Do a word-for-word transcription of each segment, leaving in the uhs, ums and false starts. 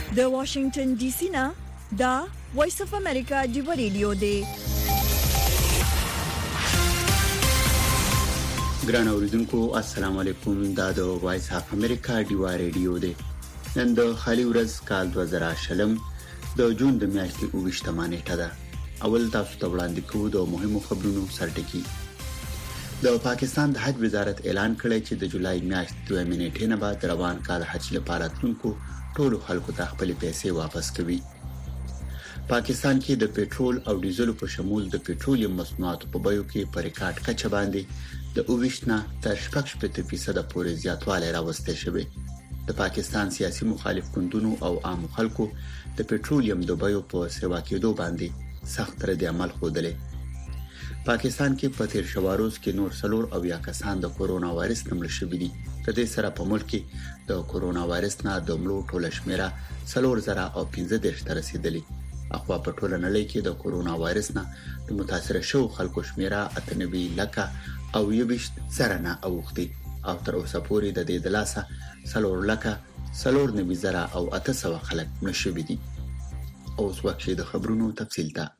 د واشنگټن ډي سي نه دا وایس اف امریکا دی ریډیو دی. ګران اوریدونکو السلام علیکم. دا د وایس اف امریکا دی ریډیو دی. نن د خالي ورځ کال دوه زره شلم د جون د میاشتې اوویشتمه نیټه ده. اول تاسو ته وړاندې کوو د مهمو خبرونو سرټکی. د پاکستان د حج وزارت اعلان کړی چې د جولای میاشتې دوه نیټې نه بعد روان کال حج لپاره تونکو ټول خلکو ته خپل پیسې واپس کوي. پاکستان کې د پېټرول او ډیزل په شمول د پېټرولیم مصنوعاتو په بیو کې په ریکارډ کچه باندې د اوویشت نه تر شپږ شپږ فیصد پورې زیاتوالی راوستی شوی. د پاکستان سیاسي مخالف ګوندونو او عام خلکو د پېټرولیم د بیو په سیوا کېدو باندې سخت رد عمل خوده. پاکستان کې په تیر شواروز کې نور سلور او یا کسان د کورونا وایرس نمل شوی دي. د دې سره په ملک کې د کورونا وایرس نه د مړو ټوله شمیره سلور زره او پنځه دېرش ته رسیدلې. اخوا په ټوله نړۍ کې د کورونا وایرس نه د متاثر شو خلکو شمیره اته نوي لکه او یويشت زره نه اوختي او تر اوسه پورې د دې د لاسه سلور لکه سلور نوي زره او اته سو خلک نشوي دي. اوس وخت د خبرونو تفصیل ته.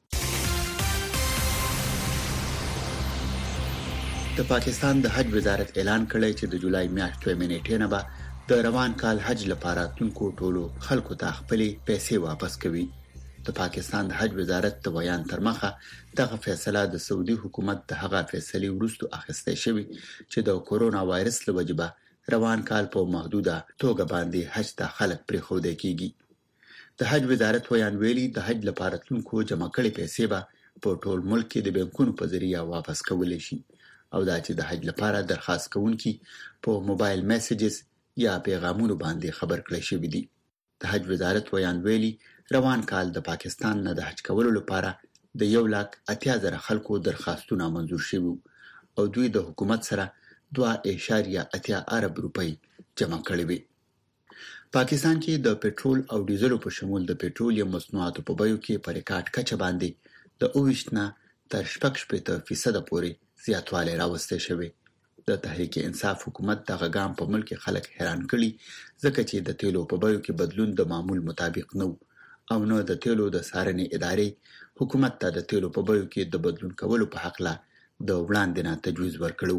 د پاکستان د حج وزارت اعلان کړی چې د جولای میاشتې دوه نیټې نه به د روان کال حج لپاره تونکو ټولو خلکو ته خپل پیسې واپس کوي. د پاکستان د حج وزارت د بیان تر مخه دغه فیصله د سعودي حکومت د هغه فیصلې وروسته اخیسته شوی چې د کورونا وایرس له وجبه روان کال په محدوده توګه باندې حج ته خلک پرې خوده کیږي. د حج وزارت ویان ویلي د حج لپاره تونکو جمع کړي پیسې به په ټول ملک کې د بانکونو په ذریعہ واپس کولای شي او دا چې د حج لپاره درخواست کوونکي په موبایل میسیجز یا پیغامونو باندې خبر کړی شوی دی. د حج وزارت ویان ویلي روان کال د پاکستان نه د حج کولو لپاره د یو لک اتیا زره خلکو درخواستونه منظور شوي او دوی د حکومت سره دوه اعشاریه اتیا ارب روپۍ جمع کړي وي. پاکستان کې د پېټرول او ډیزل په شمول د پېټرولیم مصنوعاتو په بیو کې په ریکارډ کچه باندې د اوویشت نه تر شپږ شپږ فیصد پورې زیاتوالی راوستی شوی. د تحریک انصاف حکومت دغه ګام په ملک خلک حیران کړي ځکه چې د تیلو په بیو کې بدلون د معمول مطابق نه او نه د تیلو د څارنې ادارې حکومت ته د تیلو په بیو کې د بدلون کولو په حق لا د وړاندې نه تجویز ورکړو.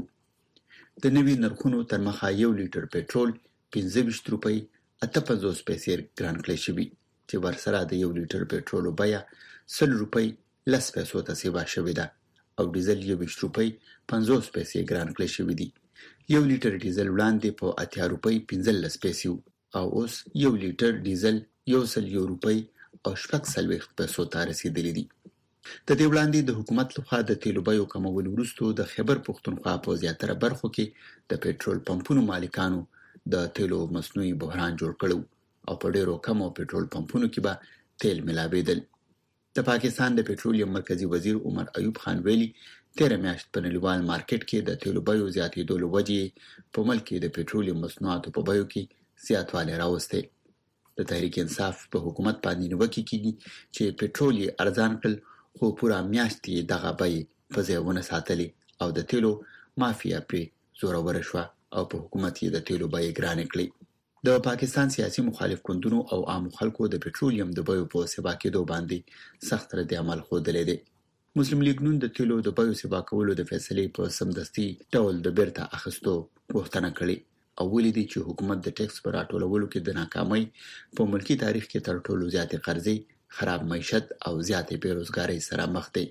د نوي نرخونو تر مخه یو لیټر پېټرول پنځه ویشت روپۍ اته پنځوس پیسې ګران کړی شوی چې ورسره د یو لیټر پېټرول بیه سل روپۍ لس پیسو ته سیوا شوې ده او ډیزل یويشت روپۍ پنځوس پیسې ګران کړی شوی دی. یو لیټر ډیزل وړاندې په اتیا روپۍ پنځلس پیسې او اوس یو لیټر ډیزل یو سل یو روپۍ او شپږ څلوېښت پیسو ته رسیدلی دی. د دې وړاندې د حکومت لخوا د تیلو بیو کمول وروسته د خیبر پښتونخوا په زیاتره برخو کې د پېټرول پمپونو مالکانو د تیلو مصنوعي بحران جوړ کړو او په ډیرو کمو پېټرول پمپونو کې به تیل ملاویدل. د پاکستان د پېټرولیم مرکزی وزیر عمر ایوب خان ویلي تیر میاشت په نړیوال مارکیټ کې د تیلو بیو زیاتېدو له وجې په ملک کې د پېټرولیم مصنوعاتو په بیو کې زیاتوالی راوستی. د تحریک انصاف په حکومت باندې نیوکې کېږي چې پېټرول یې ارزان کړل خو پوره میاشت یې دغه بیې په ځای ونه ساتلې او د تیلو مافیا پرې زوروره شوه او په حکومت یې د تیلو بیې ګرانې کړې. د پاکستان سیاسي مخالف ګوندونو او عام خلکو د پېټرولیم د بیو په سیوا کېدو باندې سخت رد عمل ښودلی دی. مسلم لیګ نون د تیلو د بیو سیوا کولو د فیصلې په سمدستي ډول د بیرته اخیستو غوښتنه کړې او ولیدي چې حکومت د ټیکس په راټولولو کې د ناکامۍ په ملکی تاریخ کې تر ټولو زیاتې قرضې، خراب معیشت او زیاتې بیروزګارۍ سره مخ دی.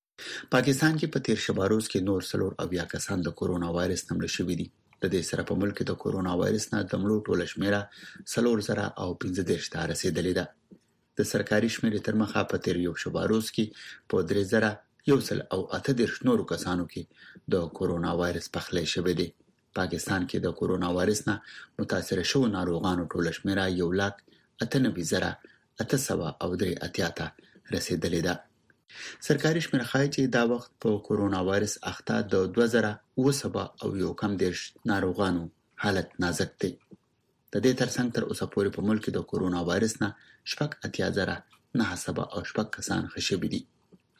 پاکستان کې په تیر شباروز کې نور سلور او یا کسان د کورونا وایرس نمل شوي دي. د دې سره په ملک کې د کورونا وایرس نه د مړو ټوله شمیره سلور زره او پنځه دېرش ته رسیدلې ده. د سرکاري شمیرې تر مخه په تیر یو شباروز کې په درې زره یو سل او اته دېرش نورو کسانو کې د کورونا وایرس پخلی شوی دی. پاکستان کې د کورونا وایرس نه متاثر شوو ناروغانو ټوله شمیره یو لک اته نوي زره اته سوه او درې اتیا ته رسیدلې ده. سرکاري شمیره ښایي چې دا وخت په کورونا وایرس اخته د دوه زره اوه سوه او یو کم دېرش ناروغانو حالت نازک دی. د دې ترڅنګ تر اوسه پورې په ملک کې د کورونا وایرس نه شپږ اتیا زره نهه سوه او شپږ کسان ښه شوي دي.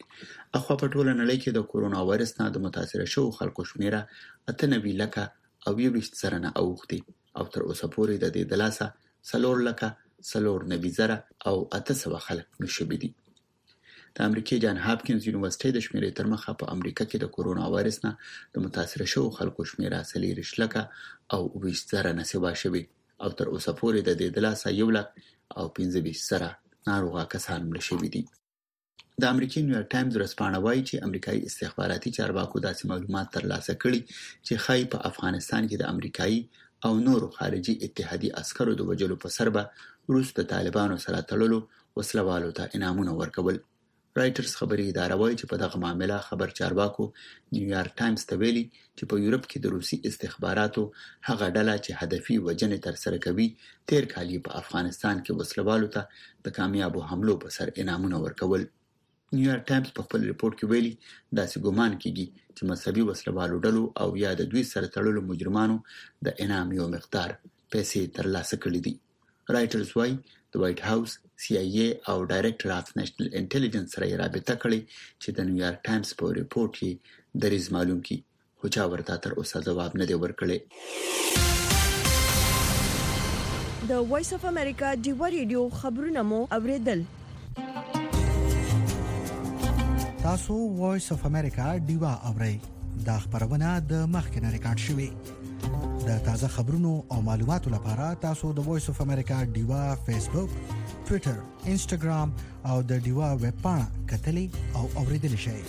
اخوا په ټوله نړۍ کې د کورونا وایرس نه د متاثر شوو خلکو شمیره اته نوي لکه او یويشت زره نه اوښتي او تر اوسه پورې د دې د لاسه څلور لکه څلور نوي زره او اته سوه خلک مړه شوي دي. د امریکای جان هاپکینز یونیورسيټي د شمیرې تر مخه په امریکا کې د کورونا وایرس نه د متاثر شوو خلکو شمیره څلور لکه او اووه زره نه سوا شوي او تر اوسه پورې د دې د لاسه یو لک او پنځه ویشت زره ناروغه کسان مړه شوي دي. د امریکای نیویارک ټایمز ورځپاڼه وایي چې امریکایي استخباراتي چارواکو داسې معلومات ترلاسه کړي چې ښایي په افغانستان کې د امریکایي او نورو خارجي اتحادي عسکرو د وژلو په سر به روس د طالبانو سره تړلو وسلوالو ته انعامونه ورکول. رایټرز خبري اداره وایي چې په دغه معاملې خبر چارواکو نیویارک ټایمز ته ویلي چې په یورپ کې د روسي استخباراتو هغه ډله چې هدفي وژنې تر سره کوي تیر کال په افغانستان کې وسلوالو ته د کامیابو حملو په سر انعامونه ورکول. نیویارک ټایمز په خپل ریپورت کې ویلي داسې ګومان کیږي چې مذهبي وسلوالو ډلو او یا د دوی سره تړلو مجرمانو د انعام یو مقدار پیسې ترلاسه کړې دي. رایټرز وایي د وایټ هاوس، سی آی ای او ډایریکټر اف نېشنل انټيليجنس سره رابطه کړې چې د نیویارک ټایمز په ریپورت کې دریز معلوم کی خو چا ورته تر اوسه جواب نه دی ورکړی. د وایس اف امریکا ډیوا ریډیو خبرونه مو اوریدل. تاسو وایس اف امریکا ډیوا اورئ. دا خبرونه د مخکنه ریکارډ شوې. د تازه خبرونو او معلوماتو لپاره تاسو د وایس اف امریکا ډیوا فیسبوک، ټوئیټر، انسټاګرام او د ډیوا ویب پاڼه کتلي او اوریدل شئ.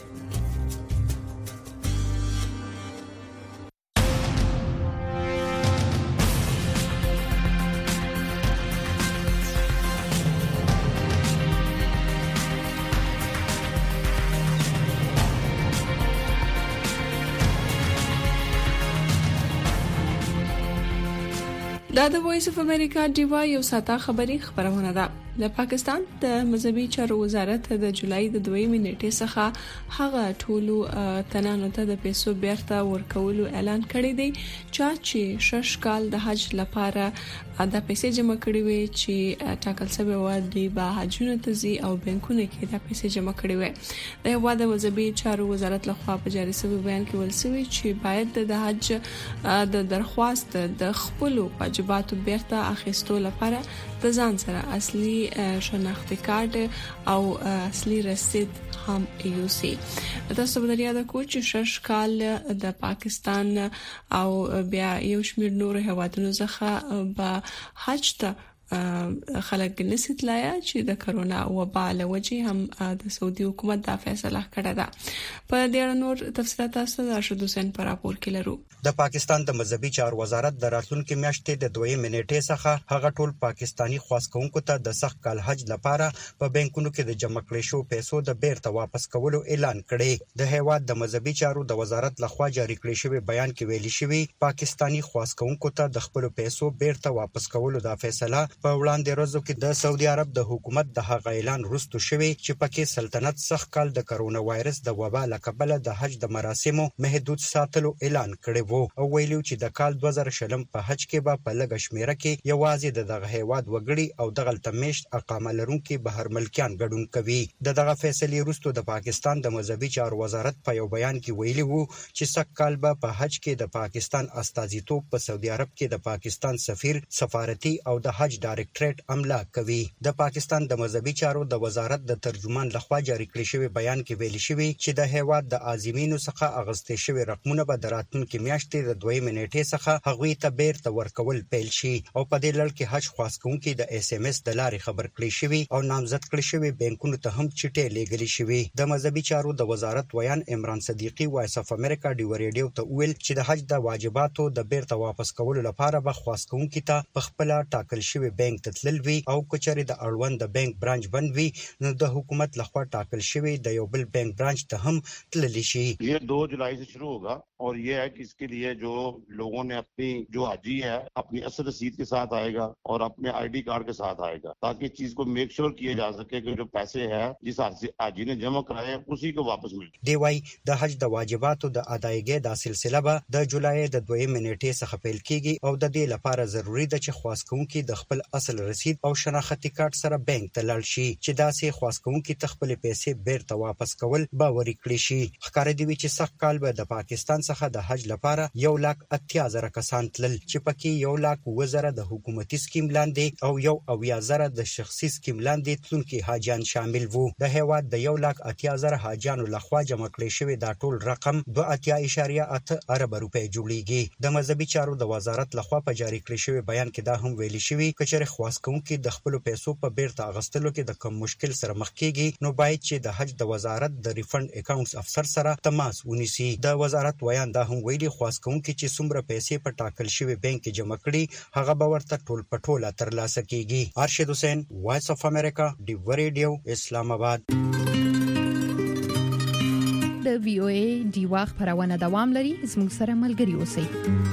دا د وایس اف امریکا ډیوا یو ساته خبری خبرونه ده. د پاکستان د مذهبي چارو وزارت د جولای د دویمې نیټې څخه هغه ټولو تنانو ته د پیسو بیرته ورکولو اعلان کړی دی چې شش کال د حج لپاره د پیسې جمع کړې وي چې ټاکل شوی و دی به حجونو ته ځي او بانکونو کې د پیسې جمع کړې وي. د هوا د مذهبي چارو وزارت لخوا په جاري شوی بیان کې ویل شوی چې باید د حج د درخواست د خپل واجباتو بیرته اخیستو لپاره د ځان سره اصلي شناختی کارت او اصلي رسید هم یوسي. تاسو به یاد کړئ چې شش کال د پاکستان او بیا یو شمېر نور هیوادونو څخه به حج ته خلک نسیت لایا چې د کرونا وبا له وجې هم د سعودي حکومت دا فیصله کړې ده. په دې نور تفصیلات تاسو د ارشد حسین پر راپور کې لرو. د پاکستان د مذهبي چارو وزارت د راتلونکو میاشتې د دویمې نیټې څخه هغه ټول پاکستانی خواستونکو ته د سخت کال حج لپاره په بانکونو کې د جمع کړې شو پیسو د بیرته واپس کولو اعلان کړی. د هیواد د مذهبي چارو د وزارت لخوا جاری کړی شوی بیان کې ویلي شوی پاکستانی خواستونکو ته د خپل پیسو بیرته واپس کولو د فیصله په وړاندې ورځو کې د سعودي عرب د حکومت د هغه اعلان وروسته شوی چې پکې سلطنت سخت کال د کرونا وایرس د وبا له کبله د حج د مراسمو محدود ساتلو اعلان کړی وو او ویلو چې د کال دوه زره شلم په حج کې به په لږ شمیره کې یوازې د دغه هیواد وګړي او دغه تمیشت اقامه لرونکي بهر ملکیان ګډون کوي. د دغه فیصلې وروسته د پاکستان د مذهبي چارو وزارت په یو بیان کې ویلي وو چې سخت کال به په حج کې د پاکستان استازیتوب په سعودي عرب کې د پاکستان سفیر، سفارتي او د حج ډایریکټریټ عمله کوي. د پاکستان د مذهبي چارو د وزارت د ترجمان لخوا جاری کړی شوی بیان کې ویل شوی چې د هیواد د عازمینو څخه اغستې شوی رقمونه به د راتلونکو میاشتې د دویمې نیټې څخه هغوی ته بیرته ورکول پیل شي او په دې لړ کې حج خواستونکو د اس ام اس د لارې خبر کړی شوی او نامزد کړی شوی بانکونو ته هم چټې لیږلې شوی. د مذهبي چارو د وزارت ویان عمران صدیقی وایس اف امریکا ډیوا ریډیو ته ویل چې د حج د واجباتو د بیرته واپس کولو لپاره به خواستونکو ته په خپل ټاکل شوی بانک ته تلل وی او کچري د اړوند د بانک برانچ بند وی نو د حکومت لخوا ټاکل شوی د یو بل بانک برانچ ته هم تللی شي. یہ دو جولائی سے شروع ہوگا اور یہ ہے کہ اس کے لیے جو لوگوں نے اپنی جو حاجی ہے اپنی اصل رسید کے ساتھ آئے گا اور اپنے آئی ڈی کارڈ کے ساتھ آئے گا تاکہ اس چیز کو میک شور کیا جا سکے کہ جو پیسے ہے جس حاجی نے جمع کرائے اسی کو واپس مل. دی وايي د حج د واجباتو د ادایګۍ د سلسله به د جولای د دویمې نیټې څخه پیل کیږي او د دې لپاره ضروری ده چې خواستونکو د خپل خپل اصل رسید او شناختی کارت سره بانک ته لاړ شي چې داسې خواستونکو ته خپل پیسې بیرته واپس کول باوري کړی شي. ښکار دی چې سخت کال به د پاکستان څخه د حج لپاره یو لاک اتیا زره کسان تلل چې پکې یو لاک اووه زره د حکومتي سکیم لاندې او یو اویا زره د شخصي سکیم لاندې تلونکي حاجیان شامل وو. د هیواد د یو لاک اتیا زره حاجیانو لخوا جمع کړی شوی دا ټول رقم دوه اتیا اعشاریه اته ارب روپۍ جوړیږي. د مذهبي چارو د وزارت لخوا په جاری کړی شوی بیان کې دا هم ویل شوی کچره خواستونکو د خپل پیسو په بیرته اغستلو کې د کم مشکل سره مخ کیږي نو باید چې د حج د وزارت د ریفند اکاونټس افسر سره تماس ونیسي. د وزارت بیان دا هم ویلي خواستونکو چې څومره پیسې په ټاکل شوی بانک کې جمع کړي هغه به ورته ټول پټوله ترلاسه کیږي. ارشد حسین، وایس اف امریکا، ډیو ریډیو، اسلام آباد. د وی او ای ډیوا خبرونه دوام لري. زموږ سره ملګري اوسئ.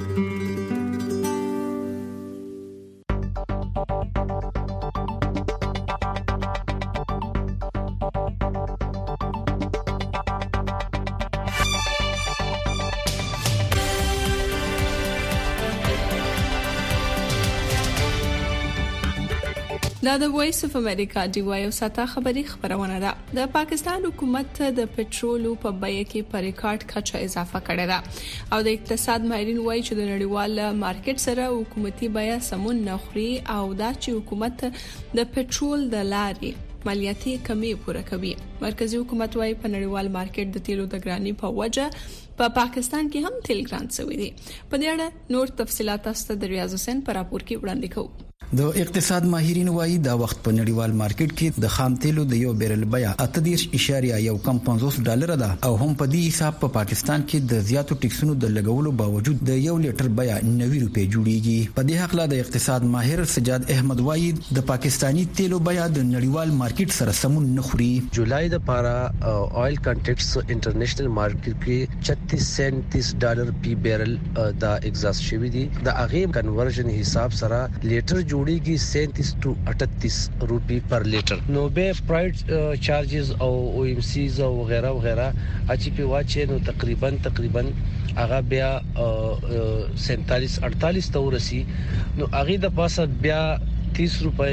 دا د وایس اف امریکا دی وایو ساته خبري خبرونه ده. د پاکستان حکومت د پټرولو په بیه کې په ریکارډ کچه اضافه کړې ده او د اقتصاد ماهرین وایي چې د نړیوال مارکیټ سره حکومتي بیه سمون نه خوري او دا چې حکومت د پټرول د لارې مالیاتي کمی پوره کوي. مرکزی حکومت وایي په نړیوال مارکیټ د تیلو د ګرانی په وجه په پا پاکستان کې هم تیل ګران شوی دی. په دې اړه نور تفصيلات است د ریاض حسین پر راپور کې وړاندې کوو. د اقتصاد ماهرین وایي دا وخت په نړیوال مارکیټ کې د خام تیلو د یو بیرل بیه اته دېرش اعشاریه یو کم پنځوس ډالر ده او هم په دې حساب په پا پاکستان کې د زیاتو ټیکسونو د لګولو باوجود د یو لیټر بیه نوي روپۍ جوړیږي. په دې حق لا د اقتصاد ماهر سجاد احمد وایي د پاکستانی تیلو بیه د نړیوال مارکیټ سره سمون نه خوري. جولای د پارا اویل کنټریکټس انټرنیشنل مارکیټ کې چھتیس سینتیس ډالر پی بیرل دا ایگزاست شوی دی. د هغه کنورژن حساب سره لیټر جوړیږي سینتیس ټو اٹھتیس روپی پر لیټر. نو به پرایډ چارجز او او ام سیز او غیره وغیره اچي په واچې نو تقریبا تقریبا هغه بیا سینتالیس اڑتالیس تورسي. نو هغه د پاسه بیا تیس روپے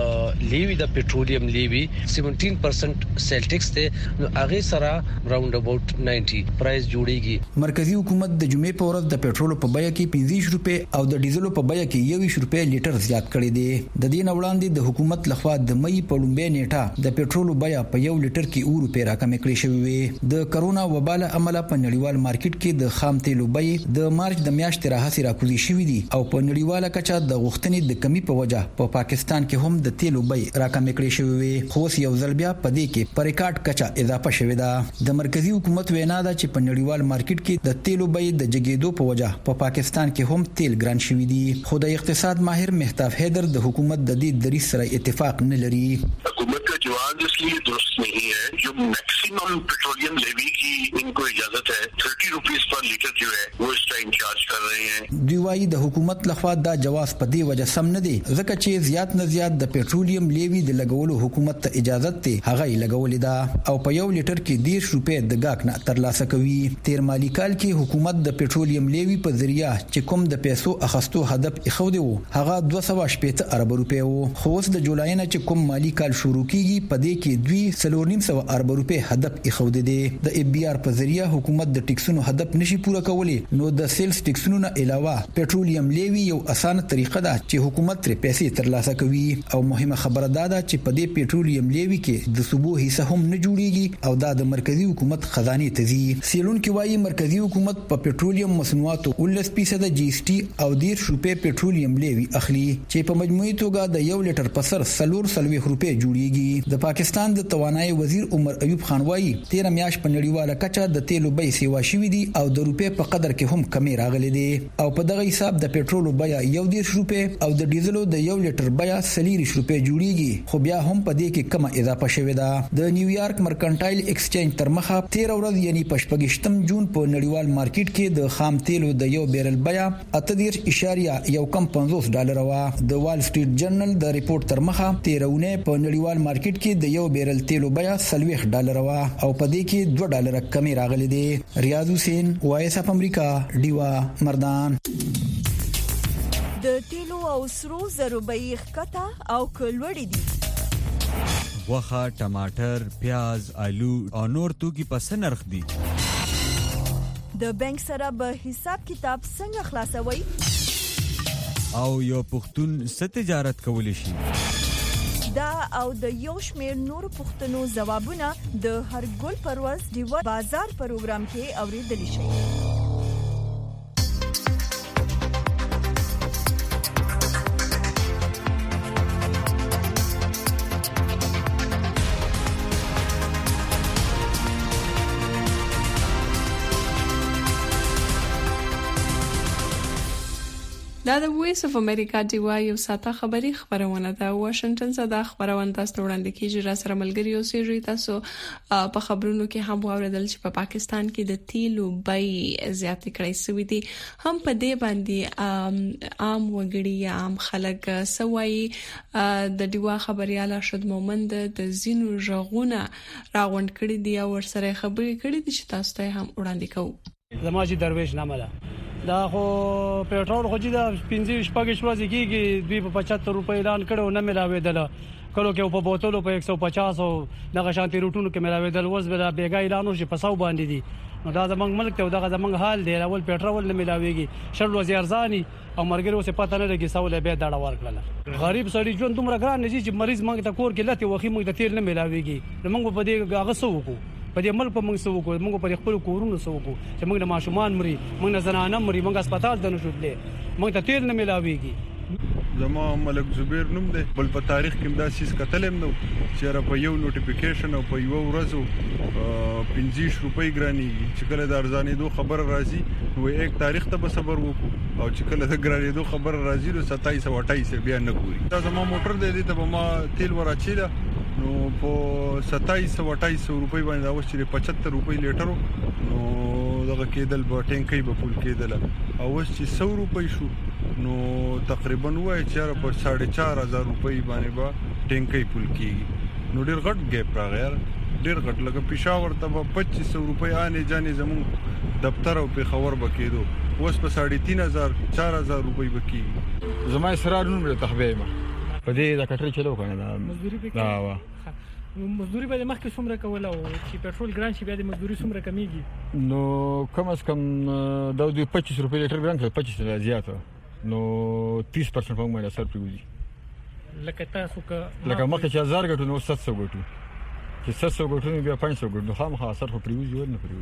لیوی د پټرولیم لیوی سیونټین پرسنٹ سیل ټیکس ته نو هغه سره راوند اباوت نائنٹی پرایس جوړیږي. مرکزی حکومت د جمعې په ورځ د پټرول په بیه کې پنځه روپے او د ډیزل په بیه کې یوویشت روپے لیټر زیات کړی دی. د دې وړاندې د حکومت لخوا د مې په لومبۍ نیټه د پټرول بیه په یو لیټر کې اوه روپے راکمې کړې شوې وي. د کرونا وبا له امله په نړیوال مارکیټ کې د خام تیلو بیه د مارچ د میاشتې راهسي راکوزي شوې دي او په نړیواله کچه د غوښتنې د کمی په وجه په پاکستان کې هم د تیلو بیه راکمې کړې شوې وي. خو یو ځل بیا په دې کې پر ریکارډ کچه اضافه شوې ده. د مرکزی حکومت وینا ده چې په نړیوال مارکیټ کې د تیلو بیه د جګېدو په وجه په پاکستان کې هم تیل ګران شوی دی. خو د اقتصاد ماهر مهتاب حیدر د حکومت د دې دریځ سره اتفاق نه لري. حکومت کا جواب اس لیے درست نہیں ہے جو میکسیمم پیٹرولیم لیوی کی ان کو اجازت ہے تھرٹی روپیز پر لیٹر جو ہے وہ اس ٹائم چارج کر رہے ہیں. دوی وايي د حکومت لخوا دا جواز په دې وجه سم نه دی ځکه چې زیات نه زیات د پټرولیم لیوی د لګولو حکومت ته اجازه ته هغه لګولې ده او په یو لیټر کې دېرش روپے د گاک نه ترلاسه کوي. تیر مالی کال کې حکومت د پټرولیم لیوی په ذریعہ چې کوم د پیسو اخستو هدف اخودي وو هغه دوه سوه شپږ ارب روپے وو. خو اوس د جولای نه چې کوم مالی کال شروع کیږي په دې کې دوی څلور نیم سوه ارب روپے هدف اخودي دي. د ای بي ار په ذریعہ حکومت د ټیکسونو هدف نشي پوره کولی نو د سیلز ټیکسونو نه علاوه پټرولیم لیوی یو اسانه طریقه ده چې حکومت تر پیسې ترلاسه کوي. او مهمه خبره دا ده چې په دې پټرولیم لیوی کې د صوبو حصہ هم نه جوړیږي او دا د مرکزی حکومت خزانه ته ځي. سیلون کې وايي مرکزی حکومت په پټرولیم مصنوعاتو ولس فیصد جی اس ټي او ډیر روپے پټرولیم لیوی اخلي چې په مجموعي توګه د یو لیټر په سر سلور سلوي روپے جوړیږي. د پاکستان د توانایي وزیر عمر ایوب خان وايي تیر میاش په نړیواله کچه د تیلو بیه سیوا شوې دي او د روپے په قدر کې هم کمی راغلي دي او په دغه حساب د پټرولو بیه یو ډیر روپے او د ډیزلو د یو لیټر بیه سلیریش روپے جوړیږي. خو بیا هم په دې کې کم اضافه شوې ده. د نیویارک مرکنټایل ایکسچینج تر مخه تیر ورځ یعنی پشپږشتم جون په نړیوال مارکیټ کې د خام تیلو د یو بیرل بیه اته دېرش اعشاریه یو کم پنځوس ډالر و. د وال سټریټ جرنل د ریپورت تر مخه تیرونه په نړیوال مارکیټ کې د یو بیرل تیلو بیه سلويخ ډالر و او په دې کې دوه ډالر کمی راغلي دي. ریاض حسین وایس اف امریکا ډیوا مردان. د تیلو او سرو زرو بیې ښکته او کلوړې دي. غوښه، ټماټر، پیاز، آلو او نور توکي په څه نرخ دي؟ د بانک سره به حساب کتاب څنګه خلاصوي؟ او یو پښتون څه تجارت کولی شي؟ دا او د یو شمېر نور پښتنو ځوابونه د هر ګل پرواز دیو بازار پروګرام کې اوریدل شي. دا د وایس اف امریکا دی وایي یو ساته خبری خبرونه ده. واشنگټن څخه د خبرونه تاسو وړاندې کیږي. را سره ملګری اوسئ. تاسو په خبرونو کې هم واوریدل چې په پاکستان کې د تیلو بیې زیاتې کړې شوې دي. هم په دې باندې عام وګړي عام خلک سوي د دیوا خبريال ارشد مومند د زینو ژغونه راغونډ کړي دي او ورسره خبرې کړي دي چې تاسو ته هم وړاندې کوو. زماجي درویش نامه ده. دا خو پېټرول خو چې دا پنځه شپږ ورځې کېږي دوی په پچهتر روپۍ اعلان کړو نه ملاوېدل. کلو کې په بوتلو په یک سو پچاس او دغه شانتي روټونو کې ملاوېدل. اوس به دا بیګا اعلان وشي په سو باندې دي. نو دا زمنګ ملک ته دغه زمنګ حال دی. اول پېټرول نه ملاويږي شل ورځې ارزاني او مرګرو څه پته نه لګي سوال به دا ډول کړل. غریب سړي ژوند دومره ګران نه چې مریض مونږ ته کور کې لته وخی مونږ د تیل نه ملاويږي. نو مونږ په دې هغه سو وکړو په دې ملک په موږ سو کو موږ په خپل کورونو سو کو چې موږ د ماشومان مري موږ نه زنانه مري موږ هسپتال ته نشو تللی موږ ته تیل نه ملاويږي. زما ملک زبیر نوم دی. بل په تاریخ کې دا سیس کتلم نو چې را په یو نوټیفیکیشن او په یو ورځو پنځه روپۍ ګرانیږي. چې کله د ارزانې دوه خبر راځي نو یک تاریخ ته به صبر وکړو او چې کله د ګرانې دوه خبر راځي نو ستایس او اٹھائیس بیا نه ګوري. دا زما موټر دی ته به ما تیل ورچیلا نو په ستایس او اٹھائیس روپۍ باندې اوس چې پچهتر روپۍ لیټرو نو دغه کېدل به ټینکۍ به فول کېدل او اوس چې سو روپۍ شو نو تقریبا وای چې په ساڑھے چار هزار روپۍ باندې به ټینکۍ فول کېږي. نو ډېر غټ ګیپ راغی یار ډېر غټ. لکه پېښور ته به پچیس سو روپۍ آنې جانې زموږ دفتر او پېښور به کېدو اوس په ساڑھے تین هزار چار هزار روپۍ به کېږي. زما اسرار نوم له تخبیه ما په دې د کټر چلو کنه دا مزدوري دا وا مزدوري به مخکې څومره کوله او چې پېټرول ګران شي بیا د مزدوري څومره کمیږي؟ نو کم از کم دا د پچیس روپۍ لیټر ګران کړ پچیس نه زیاته نو تیس پرسنټ په موږ سره پریږي. لکه تاسو که لکه مخکې چې هزار ګټو نو ست سو ګټو چې ست سو ګټو بیا پنځه سو ګټو خامخا اثر خو پریږي ور نه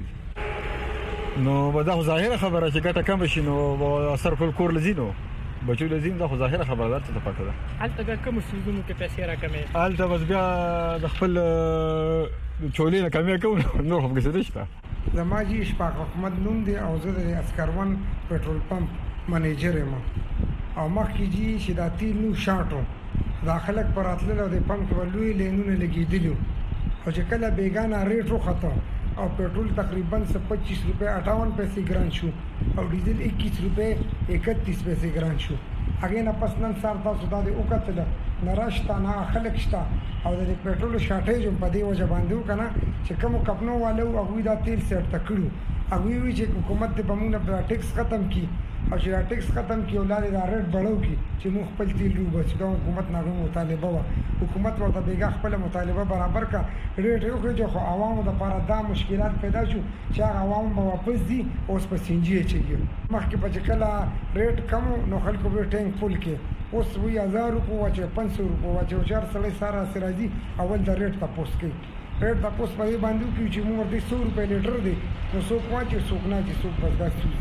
پریږي. نو به دا ظاهره خبره چې ګټه کم شي نو اثر کول کور لزینو بچو لازم دا خو ظاهره خبردار ته پاتې ده. هلته کوم سیزونو کې پیسې راکمې هلته بس بیا د خپل چولې نه کمې کوم نو هم څه نشته. زماجي اشفاق احمد نوم دی او زه د اسکرون پېټرول پمپ منیجر یم او مخکې جی چې دا تیل نو شاټو داخله پر اتل د پمپ کې لوی لینونه لګیدلو او چې کله بیگانه ریټ وخته او پېټرول تقریبا پچیس روپے اٹھاون پیسې ګران شو او ډیزل اکیس روپے اکتیس پیسې ګران شو. هغه نه پس نن سار تاسو دا د وکړه نه راشتا نه خلک شتا او د پېټرول شارټیج په دې وجه باندې وکنه چې کوم کپنو والو هغه دا تیل سیټ تکړو هغه وی چې حکومت ته بمونه ټیکس ختم کی او چې ټیکس ختم کی اولاد دا ریټ بڑھو کی چې مو خپل تیل لو بس دا حکومت نه مطالبه وا حکومت ورته بیګه خپل مطالبه برابر کا ریټ یو کې جو عوامو د لپاره دا مشکلات پیدا شو چې عوام به واپس دي اوس په سینجی چي مخکې په کله ریټ کم نو خلکو به ټینک فول کې اوس وی هزار روپو چې پنځه سو روپو چې چار سړی سارا سراجي اول د ریټ تاسو کې ریټ تاسو په باندې کې چې موږ د سو روپے لیټر دی نو سو کوچ سو نه چې سو بس دا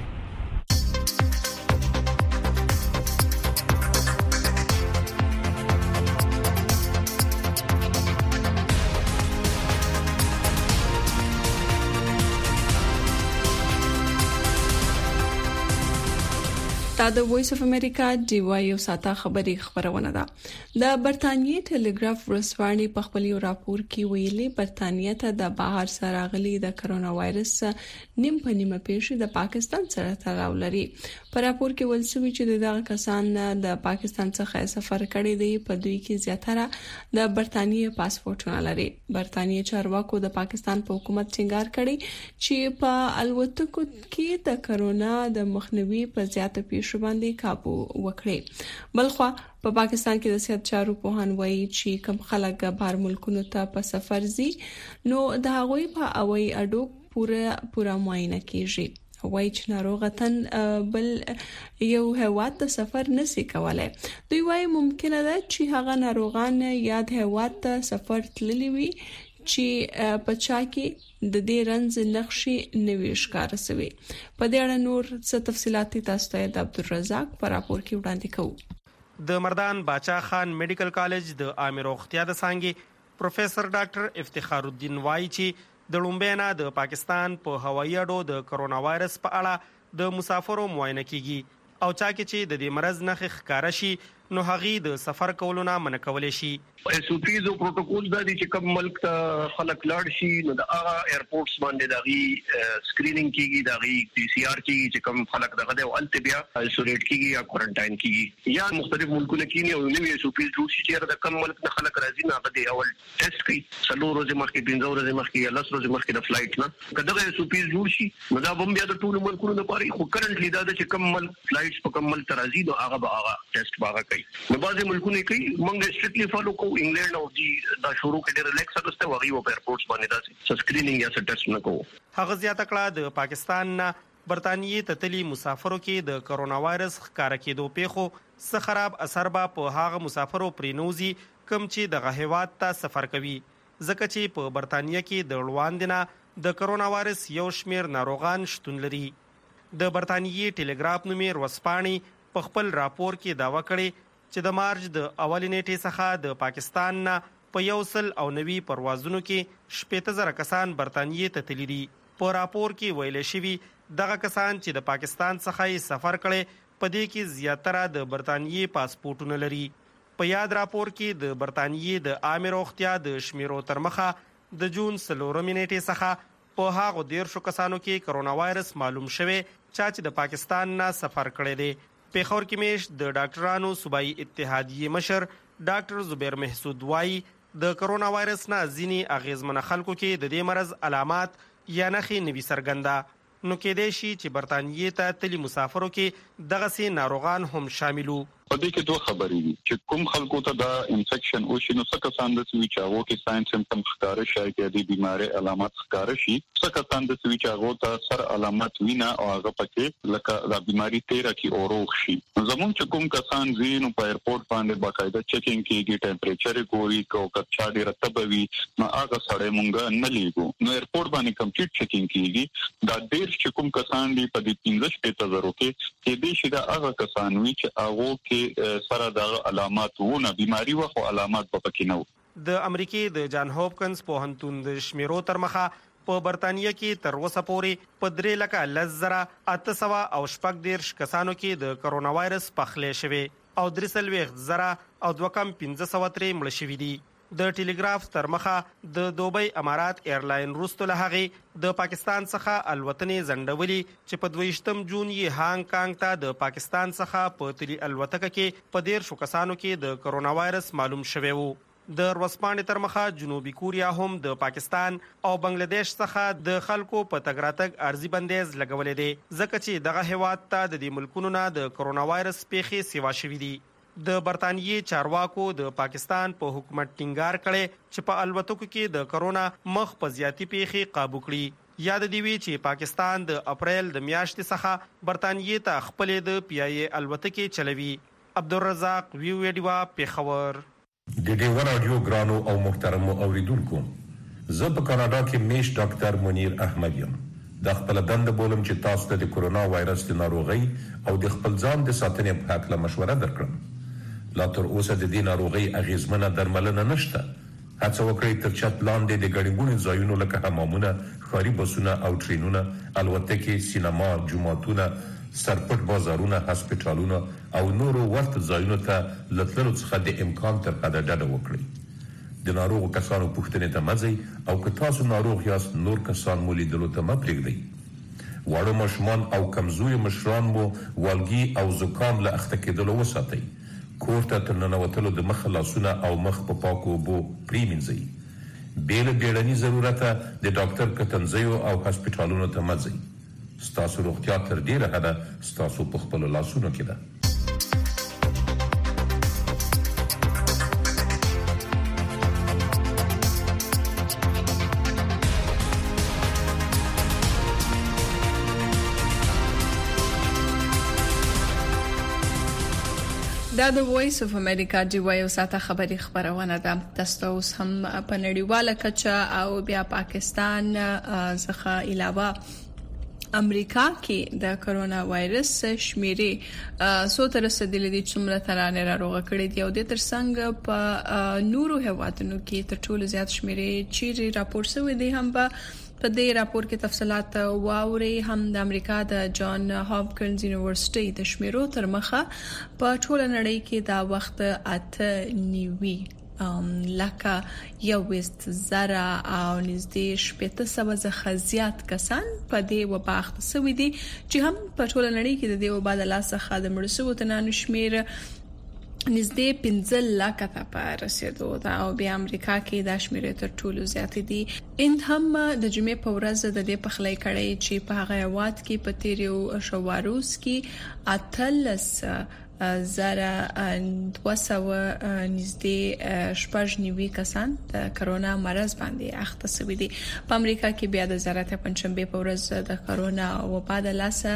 دا د وایس اف امریکا دی وایي یو ساته خبري خبرونه ده. د برتانیې ټلګراف ورسواني په خپل راپور کې ویلي برتانیې ته د بهر سره غلي د کرونا وایرس نیم په نیمه پیښه د پاکستان سره تړاو لري. په راپور کې ویل شوی چې دغه کسان د پاکستان څخه سفر کړي دي په دوی کې زیاتره د برتانیې پاسپورتونه لري. برتانیې چارواکو د پاکستان په حکومت ټینګار کړي چې په الوتکو کې د کرونا د مخنیوي په زیاته پیښو پیښو باندې کابو وکړي. بلخوا په پاکستان کې د صحت چارو پوهان وایي چې کم خلک بهر ملکونو ته په سفر ځي نو د هغوی په اوي اډو پوره پوره معاینه کیږي. وایي چې ناروغتن بل یو هواد ته سفر نشي کولای. دوی وایي ممکنه ده چې هغه ناروغان یاد هواد ته سفر تللی وي چې په چا کې د دې رنځ نقشې نوي ښکار شوی. په دې اړه نور څه تفصيلات تاسو ته د عبدالرزاق پر راپور کې وړاندې کوو. د مردان باچا خان میډیکل کالج د عامه روغتیا د څانګې پروفیسور ډاکټر افتخار الدین وایي چې د لومبینا د پاکستان په هوایي اډو د کرونا وایرس په اړه د مسافرو معاینه کیږي او چا کې چې د دې مرض نښې ښکار شي نو هغه د سفر کولو نه منع کولای شي. ایس او پیز او پروتوکول د دې چې کوم ملک ته خلک لاړ شي نو د هغه ایرپورټس باندې دغه سکرینینګ کیږي دغه پی سی آر کیږي چې کوم خلک دغه د الته بیا ایسولیټ کیږي یا کوارنټاین کیږي یا مختلف ملکونو کې نه نو ایس او پیز جوړ شي چې د کوم ملک نه خلک راځي نه په اول ټیسټ کوي څلور ورځې مخکې پنځه ورځې مخکې یا لس ورځې مخکې د فلایټ نه کله ایس او پیز جوړ شي نو دا بم بیا د ټول ملکونو لپاره خو کرنټلی دا چې کوم ملک فلایټس په کوم ملک راځي نو هغه به هغه ټیسټ باغه کوي. نو بعضې ملکونه کوي موږ سټریکټلی فالو کوو. انګلند او دی دا شروع کې ډېر ریلیکس اغسته وغي او ایرپورټس باندې دا سکرینینګ یا ټیسټ نه کوو. هغه زیاته کړه د پاکستان نه برتانیې ته تللي مسافرو کې د کرونا وایرس ښکار کېدو پیښو څه خراب اثر به په هغه مسافرو پرینوزي کوم چې دغه هیواد ته سفر کوي ځکه چې په برتانیې کې د لوندنه د کرونا وایرس یو شمیر ناروغان شتون لري. د برتانیې ټلګراف نومي ورځپاڼې په خپل راپور کې داوا کړې چې د مارچ د اولې نیټې څخه د پاکستان نه په یو سل او نوي پروازونو کې شپږ زره کسان برتانیې ته تللي دي. په راپور کې ویل شوی دغه کسان چې د پاکستان څخه یې سفر کړي په دې کې زیاتره د برتانیې پاسپورټونه لري. په یاد راپور کې د برتانیې د عامه روغتیا د شمیرو تر مخه د جون څلورمې نیټې څخه په هغو دیرشو کسانو کې کرونا وایرس معلوم شوی چې د پاکستان نه سفر کړی دی. پیښور کې میش د ډاکټرانو صوبایي اتحادیې مشر ډاکټر زبیر محسود وایي د کرونا وایرس نه ځینې اغیزمن خلکو کې د دې مرض علامات یا نښې نوي څرګنده نو کېدای شي چې برتانیې ته تللي مسافرو کې دغسې ناروغان هم شامل وو. په دې کې دوه خبرې دي چې کوم خلکو ته دا انفیکشن وشي نو څه کسان د سوي چې هغه کې ساين سمپټم ښکار شي چې د بیماری علامات ښکار شي څه کسان د سوي چې هغه ته سر علامات وینا او هغه پکې لکه د بیماری تیرا کې اوروغ شي. زمون چې کوم کسان زین په ایرپورټ باندې باقاعده چیکینګ کیږي ټمپریچر کوي کو کچا ډیر رتبوي نو هغه سړی مونږ نه لیږو نو ایرپورټ باندې کمپلیټ چیکینګ کیږي دا ډیر چې کوم کسان دی په دې پنځه شپږ زره کې کې دې شي دا هغه کسان وي چې هغه کې سره د علامات ونه بیماری وخو علامات په پکې نه وو. د امریکای د جان هاپکنز پوهنتون د شمیرو تر مخه په برتانیې کې تر اوسه پورې په درې لکه لس زره اته سوه او شپږ دیرش کسانو کې د کرونا وایرس پخلی شوی او درې څلوېښت زره او دوه کم پنځه سوه ترې مړه شوي دي. د ټلګراف تر مخه د دوبۍ امارات ایرلاین وروسته له هغې د پاکستان څخه الوتنې ځنډولي چې په دویشتم جون یې هانګ کانګ ته د پاکستان څخه په تللي الوتکه کې په دیرشو کسانو کې د کرونا وایرس معلوم شوی وو. د ورځپاڼې تر مخه جنوبي کوریا هم د پاکستان او بنگلاديش څخه د خلکو په تګ راتګ ارزي بندیز لګولې دي ځکه چې دغه هیواد ته د دې ملکونو نه د کرونا وایرس پیښې سیوا شوې دي. د برتانیې چارواکو د پاکستان په حکومت ټینګار کړي چې په الوتکو کې د کرونا مخ په زیاتی پیښې قابو کړي. یاد دی وی چې پاکستان د اپریل د میاشتې څخه برتانیې ته خپل د پی آی ای الوتکې چلوي. عبدالرزاق ویو ویډیوا پیښور. د ډیو رادیو ګرانو او محترمو اوریدونکو زه په کاناډا کې میش ډاکټر منیر احمد یم. د خپل دند بولم چې تاسو ته د کرونا وایرس د ناروغي او د خپل ځان د ساتنې په اړه مشوره درکړم. لا تر اوسه د دې ناروغي اغیزمنه درملنه نشته. هڅه وکړئ تر چت لاندې د ګڼګونو ځایونو لکه حمامونه، ښاري بسونه او ټرینونه، الوتکې، سینما، جوماتونه، سرپټ بازارونه، هسپتالونه او نورو ورته ځایونو ته له تللو څخه د امکان تر حده ډډه وکړئ. د ناروغو کسانو پوښتنې ته مه ځئ او که تاسو ناروغ یاست نور کسان مو لیدلو ته مه پرېږدئ. واړه ماشومان او کمزوري مشران مو والګي او زکام له اخته کېدلو وساتئ. کور ته تر ننوتلو د مخ لاسونه او مخ په پاکو اوبو پریمنځئ. بې له بیړني ضرورته د ډاکټر کتنځیو او هسپتالونو ته مه ځئ. ستاسو روغتیا تر ډیره حده ستاسو په خپل لاسونو کې ده. دا د وایس اف امریکا دی وایو ساته خبري خبرونه ده. تاسو اوس هم په نړیواله کچه او بیا پاکستان څخه علاوه امریکا کې د کرونا وایرس شمیرې سو تر رسیدلې دي چې څومره ترانه راغله کړې دي او د ترڅنګ په نورو هوادونو کې تر ټولو زیات شمیرې چې راپور شوی دي هم په په دې راپور کې تفصيلات واوري. هم د امریکا د جان هاپکینز یونیورسيټي د شمیرو تر مخه په ټوله نړۍ کې دا وخت اته نیوي لکه یو وست زرا او نږدې شپږ سوه څخه زیات کسان په دې وبا اخته شوي دي چې هم په ټوله نړۍ کې د دې وبا د لاس څخه د مړ شوو تنانو شمیر نږدې پنځه لک ته په رسیدو دا او بیا امریکا کې د شمیرې تر ټولو زیات دي. اند هم د جمعې په ورځ د دې پخلی کړي چې په هغه وخت کې په تیریو شواروس کې اتلس زره دوه سوه نږدې شپږ نیوي کسان د کرونا مرض باندې اخته شوي دي. په امریکا کې بیا د زراعت پنځشنبه په ورځ د کرونا وبا د لاسه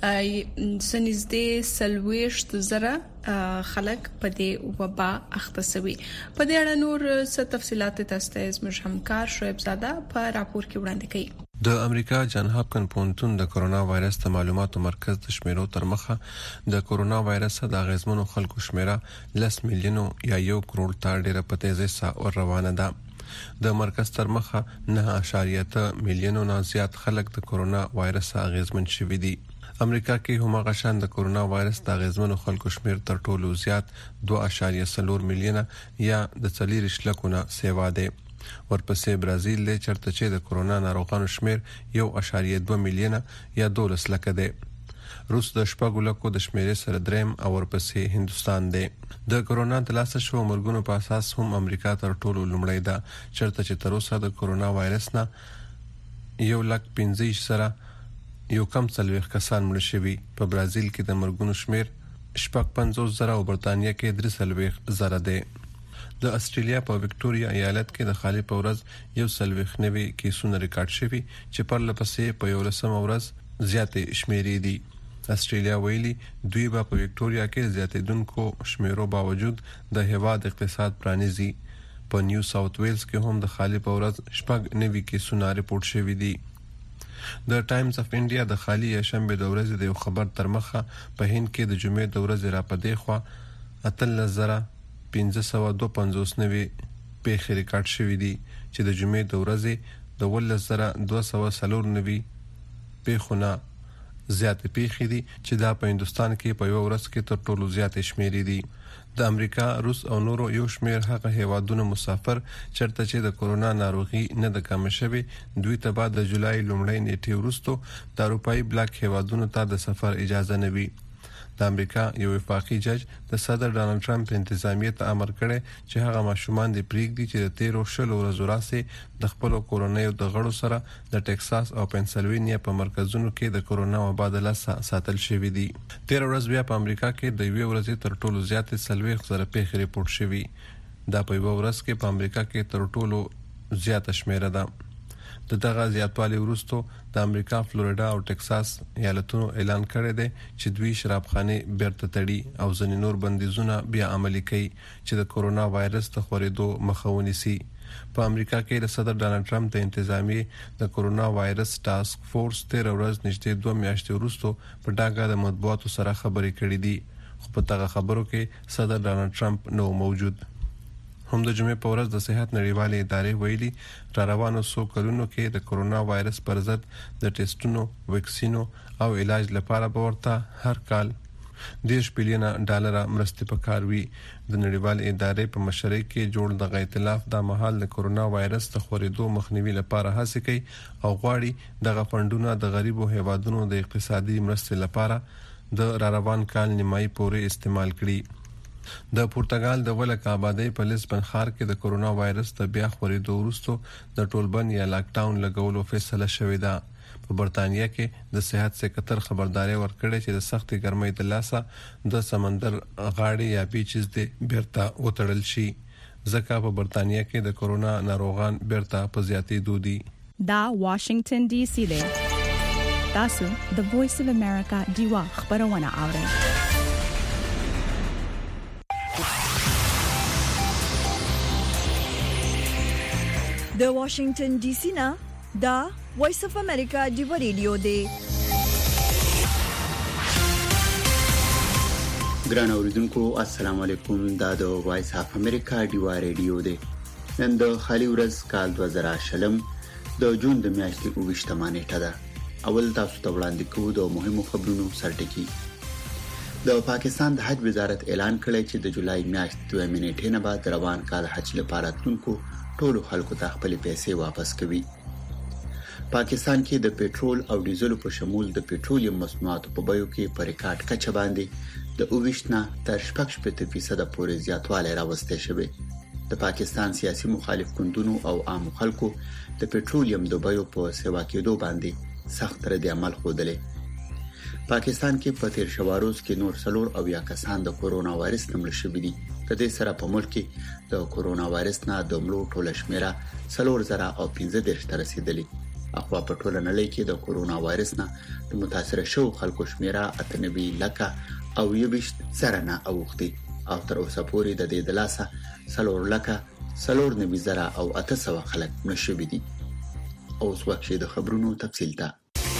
سنځدې سلويشت زره خلک په دې وبا اخته شوي. په دې اړه نور څه تفصيلات تاسو ته زموږ همکار شعیب زاده په راپور کې وړاندې کړي. د امریکا جان هاپکن پونتون د کرونا وایرس د معلوماتو مرکز د شمیرو تر مخه د کرونا وایرس د غیزمنو خلکو شمیره لس میلیونو یا یو کروڑ ته ډیره په تیزی سره روانه ده. د مرکز تر مخه نه اعشاریه ته میلیونو نه زیات خلک د کرونا وایرس غیزمن شوي دي. امریکا کې هم غشان د کرونا وایرس د غیزمنو خلکو شمیر تر ټولو زیات دوه اعشاریه څلور میلیونه یا د څلور شلکونه سیوا ده. ورپسې برازیل له چرته چې د کرونا ناروغانو شمیر یو اعشاریه دوه میلیونه یا دولس لکه ده. روس د شپږ لکو د شمیرې سره دریم او ورپسې هندستان ده. د کرونا د لاسه شو مرګونو په اساس هم امریکا تر ټولو لومړی ده چرته چې تر اوسه د کرونا وایرس نه یو لک پنځه سره یو کم څلوېښت کسان مړ شوي. په برازیل کې د مرګونو شمیر شپږ پنځوس زره او برتانیا کې درې څلوېښت زره ده. د استرالیا په وکټوريا ایالت کې د خالي په ورځ یو سلويخ نوي کیسونه ریکارډ شوي چې پر لپسې په یو لسمه ورځ زیاتې شمیرې دي. استرالیا ویلي دوی په وکټوريا کې زیاتېدونکو شمیرو باوجود د هیواد اقتصاد پرانیزي. په نیو ساوث ویلز کې هم د خالي په ورځ شپږ نوي کیسونه ریپورت شوي دي. د ټایمز اف انډیا د خالي شنبه د ورځې د یو خبر تر مخه په هند کې د جمعې د ورځې را پدې خو اتلس زره پنځه سوه دوه پنځوس نوي پیښې ریکارډ شوې دي چې د جمعې د ورځې د ولس زره دوه سوه څلور نوي پیښونه زیات پیښې دي چې دا په هندستان کې په یو ورځ کې تر ټولو زیات شمیرې دي. د امریکا، روس او نورو یو شمیر هغه هیوادونو مسافر چرته چې د کرونا ناروغي نه د کم شوي دوی ته بعد د جولای لومړۍ نیټې وروسته د اروپאי بلاک هیوادونو ته د سفر اجازه نه وي. د امریکا یو وفاقي جج د صدر ډانلډ ټرمپ انتظامیه ته امر کړی چې هغه ماشومان د پریږدي چې د تیرو شلو ورځو راځي د خپل کورونیو د غړو سره د ټکساس او پنسلوینیا په مرکزونو کې د کرونا مبادله ساتل شوې دي. تیر ورځ بیا په امریکا کې د یوې ورځې تر ټولو زیات څلوېښت زره پیښې ریپورت شوي. دا په یوه ورځ کې په امریکا کې تر ټولو زیاته شمیره ده. د دغه زیاتوالي وروسته د امریکا فلوریدا او ټکساس ایالتونو اعلان کړی دی چې دوی شرابخانه بیرته تړي او ځینې نور بندیزونه بیا عملي کوي چې د کرونا وایرس د خورېدو مخه ونیسي. په امریکا کې د صدر ډانلډ ټرمپ د انتظامیه د کرونا وایرس ټاسک فورس تیر ورځ نږدې دوه میاشتې وروسته په ډاګه د مطبوعاتو سره خبرې کړې دي، خو په دغه خبرو کې صدر ډانلډ ټرمپ نو موجود. هم د جمعې په ورځ د صحت نړیوالې ادارې ویلي را روانو څو کلونو کې د کرونا وایرس پر ضد د ټیسټونو، ویکسینو او علاج لپاره به ورته هر کال دېرش بلین ډالر مرستې پکار وي. د نړیوالې ادارې په مشرۍ کې جوړ دغه ائتلاف د مهال د کرونا وایرس د خورېدو مخنیوي لپاره هڅې کوي او غواړي دغه فندونه د غریبو هیوادونو د اقتصادي مرستې لپاره د را روان کال نیمایي پورې استعمال کړي. د پرتګال د ولک آبادی په لسبن ښار کې د کرونا وایرس د بیا خورېدو وروسته د ټولبند یا لاک ډاون لګولو فیصله شوې ده. په په برتانیا کې د صحت سکتر خبرداري ورکړې چې د سختي ګرمۍ د لاسه د سمندر غاړې یا بیچز د بیرته وتړل شي ځکه په برتانیا کې د کورونا ناروغان بیرته په زیاتې دودي. دا واشنگټن ډي سي دی. تاسو د وایس اف امریکا دیوا خبرونه اورئ. د واشنگټن ډي سي نه دا وایس اف امریکا دی ریډیو دی. ګران اوریدونکو السلام علیکم. دا د وایس اف امریکا دی ریډیو دی. نن د خالي ورځ کال دوه زره شلم د جون د میاشتې اوویشتمه نیټه ده. اول تاسو ته وړاندې کوو د مهمو خبرونو سرټکی. د پاکستان د حج وزارت اعلان کړی چې د جولای میاشتې دوه نیټې نه بعد روان کال حج لپاره تونکو ټولو خلکو ته خپل پیسې واپس کوي. پاکستان کې د پېټرول او ډیزل په شمول د پېټرولیم مصنوعاتو په بیو کې په ریکارډ کچه باندې د اوویشتنا تر شپږ شپږ فیصد پورې زیاتوالی راوستی شوی. د پاکستان سیاسي مخالف ګوندونو او عام خلکو د پېټرولیم د بیو په سیوا کېدو باندې سخت رد عمل ښودلی. پاکستان کې په تیر شواروز کې نور سلور او یا کسان د کورونا وایرس نمل شوي دي. د دې سره په ملک کې د کورونا وایرس نه د مړو ټوله شمیره سلور زره او پنځه دېرش ته رسیدلې. اخوا په ټوله نړۍ کې د کورونا وایرس نه د متاثر شوو خلکو شمیره اته نوي لکه او یویشت زره نه اوښتې او تر اوسه پورې د دې د لاسه سلور لکه سلور نوي زره او اته سوه خلک مړه شوي دي. اوس وخت شي د خبرونو تفصیل ته.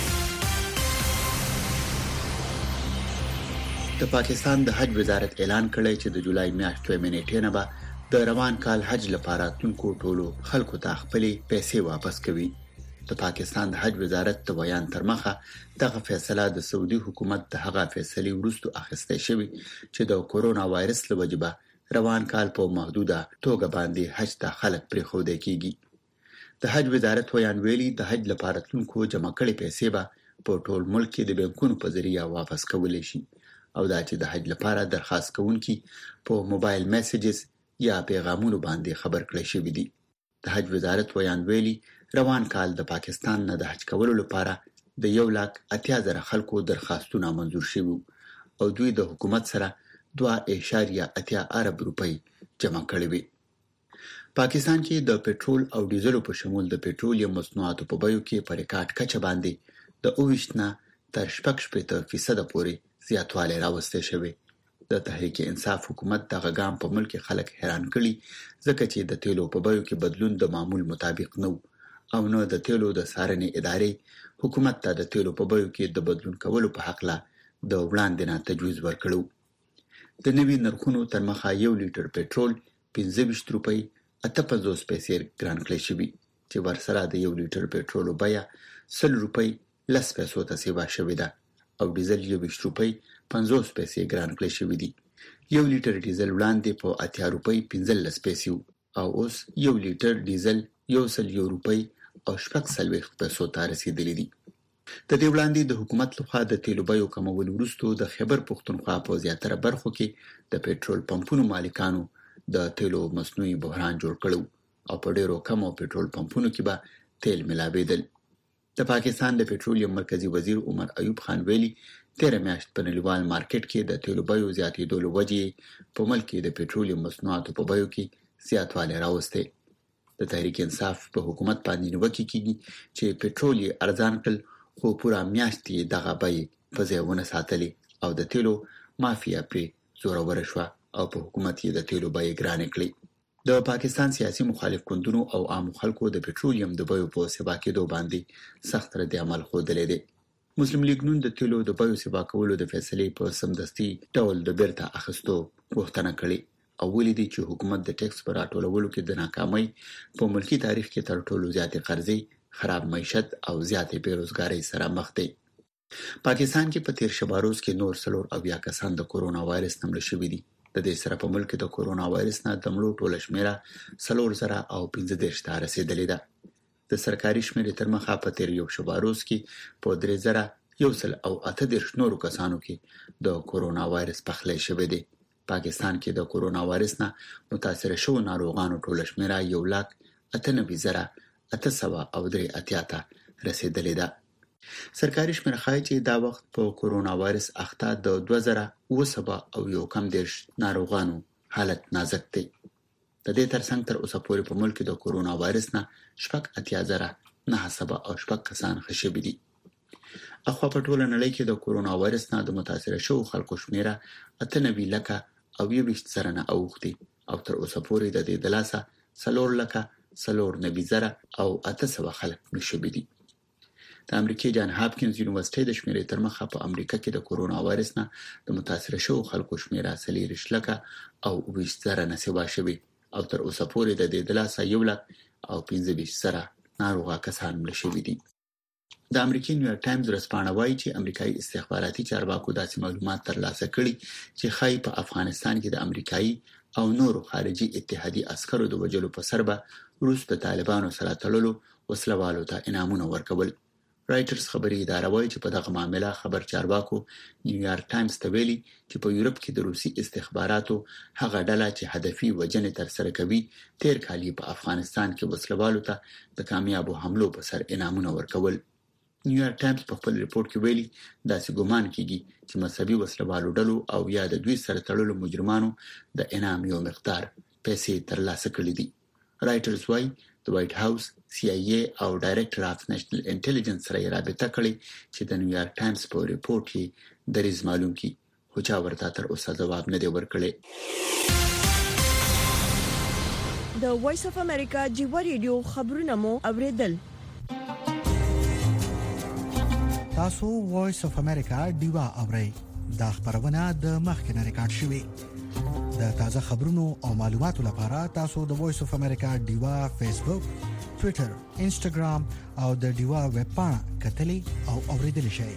د پاکستان د حج وزارت اعلان کړی چې د جولای میاشتې دوه نیټې نه به د روان کال حج لپاره تونکو ټولو خلکو ته خپل پیسې واپس کوي. د پاکستان د حج وزارت د بیان تر مخه دغه فیصله د سعودي حکومت د هغه فیصلې وروسته اخیستل شوی چې د کورونا وایرس له وجې روان کال په محدوده توګه باندې حج ته خلک پرېښودل کیږي. د حج وزارت ویان ویلي د حج لپاره تونکو جمع کړي پیسې به په ټول ملک کې د بانکونو په ذریعہ واپس کولای شي او دا چې د حج لپاره درخواست کوونکي په موبایل میسیجز یا پیغامونو باندې خبر کړی شوی دي. د حج وزارت ویان ویلي روان کال د پاکستان نه د حج کولو لپاره د یو لک اتیا زره خلکو درخواستونه منظور شوي او دوی د حکومت سره دوه اعشاریه اتیا ارب روپۍ جمع کړي وي. پاکستان کې د پېټرول او ډیزل په شمول د پېټرولیم مصنوعاتو په بیو کې په ریکارډ کچه باندې د اوویشتنا تر شپږ شپږ فیصد پورې زیاتوالی راوستی شوی. د تحریک انصاف حکومت دغه ګام په ملک خلک حیران کړي ځکه چې د تیلو په بیو کې بدلون د معمول مطابق نه او نه د تیلو د څارنې ادارې حکومت ته د تیلو په بیو کې د بدلون کولو په حق لا د وړاندې نه تجویز ورکړو. د نوي نرخونو تر مخه یو لیټر پېټرول پنځه ویشت روپۍ اته پنځوس پیسې ګران کړی شوی چې ورسره د یو لیټر پېټرول بیه سل روپۍ لس پیسو ته سیوا شوې ده او ډیزل یو ویشت روپۍ پنځوس پیسې ګران کړی شوی دی. یو لیټر ډیزل وړاندې په اتیا روپۍ پنځلس پیسې او اوس یو لیټر ډیزل یو سل یو روپۍ او شپږ څلوېښت پیسو ته رسیدلی دی. د دې وړاندې د حکومت لخوا د تیلو بیو کمولو وروسته د خیبر پښتونخوا په زیاتره برخو کې د پېټرول پمپونو مالکانو د تیلو مصنوعي بحران جوړ کړو او په ډیرو کمو پېټرول پمپونو کې به تیل ملاوېدل. د پاکستان د پېټرولیم مرکزی وزیر عمر ایوب خان ویلي تیر میاشت په نړیوال مارکیټ کې د تیلو بیو زیاتېدو له وجې په ملک کې د پېټرولیم مصنوعاتو په بیو کې زیاتوالی راوستی. د تحریک انصاف په حکومت باندې نیوکې کیږي چې پېټرول یې ارزان کړل خو پوره میاشت یې دغه بیې په ځای ونه ساتلې او د تیلو مافیا پرې زوروره شوه او په حکومت یې د تیلو بیې ګرانې کړې. د پاکستان سیاسي مخالف ګوندونو او عام خلکو د پېټرولیم د بیو په سیوا کېدو باندې سخت رد عمل ښودلی دی. مسلم لیگ نون د تیلو د بیو سیوا کولو د فیصلې په سمدستي ډول د بیرته اخیستو غوښتنه کړې او ولیدي چې حکومت د ټیکس پر راټولولو کې د ناکامۍ په ملکی تاریخ کې تر ټولو زیاتې قرضې، خراب معیشت او زیاتې بیروزګارۍ سره مخ دی. پاکستان کې په تیر شباروز کې نور سلور او یا کسان د کورونا وایرس نمل شوي دي. د دې سره په ملک کې د کورونا وایرس نه د مړو ټوله شمیره سلور زره او پنځه دېرش ته رسیدلې ده. د سرکاري شمیرې تر مخه په تیر یو شباروز کې په درې زره یو سل او اته دېرش نورو کسانو کې د کورونا وایرس پخلی شوی دی. پاکستان کې د کورونا وایرس نه متاثر شوو ناروغانو ټوله شمیره یو لک اته نوي زره اته سوه او درې اتیا ته رسیدلې ده. سرکاري شمېره ښایي چې دا وخت په کورونا وایرس اخته د دوه زره اوه سوه او یو کم دېرش ناروغانو حالت نازک دی. د دې ترڅنګ تر اوسه پورې په ملک کې د کورونا وایرس نه شپږ اتیا زره نه سوه او شپږ کسان ښه شوي دي. اخوا په ټوله نړۍ کې د کورونا وایرس نه د متاثره شوو خلکو شمېره اته نوي لکه او یوویشت زره نه اوښتې او تر اوسه پورې د دې د لاسه څلور لکه څلور نوي زره او اته سوه خلک مړه شوي دي. د امریکای جان هاپکینز یونیورسيټي د شمیرې تر مخه په امریکا کې د کورونا وایرس نه د متاثره شوو خلکو شمیره څلوېښت لکه او اوویشت زره نه سوا شوي او تر اوسه پورې د دې د لاسه یو لک او پنځه ویشت زره ناروغه کسان مړه شوي دي. د امریکای نیویارک ټایمز ورځپاڼه وایي چې امریکایي استخباراتي چارواکو داسې معلومات ترلاسه کړي چې ښایي په افغانستان کې د امریکایي او نورو خارجي اتحادي عسکرو د وژلو په سر به روس د طالبانو سره تړلو وسلوالو ته انعامونه ورکول. رایټرز خبري اداره وایي چې په دغه معاملې خبر چارواکو نیویارک ټایمز ته ویلي چې په یورپ کې د روسي استخباراتو هغه ډله چې هدفي وژنې تر سره کوي تیر کال په افغانستان کې وسلوالو ته د کامیابو حملو په سر انعامونه ورکول. نیویارک ټایمز په خپل ریپورت کې ویلي داسې ګومان کیږي چې مذهبي وسلوالو ډلو او یا د دوی سره تړلو مجرمانو د انعام یو مقدار پیسې ترلاسه کړې دي. رایټرز وایي د وایټ هاوس، سی آی ای او ډایریکټر اف نېشنل انټيليجنس سره رابطه کړې چې د نیویارک ټایمز په ریپورت کې دریز معلوم کی خو چا ورته تر اوسه جواب نه دی ورکړی. د وایس اف امریکا جیو ریډیو خبرونه مو اوریدل. تاسو وایس اف امریکا دیوا اورئ. دا خبرونه د مخکنه ریکارډ شوې. د تازه خبرونو او معلوماتو لپاره تاسو د وایس اف امریکا دیوا فیسبوک، ټوئیټر، انسټاګرام او د دیوا ویب پاڼه کتلی او اوریدلی شئ.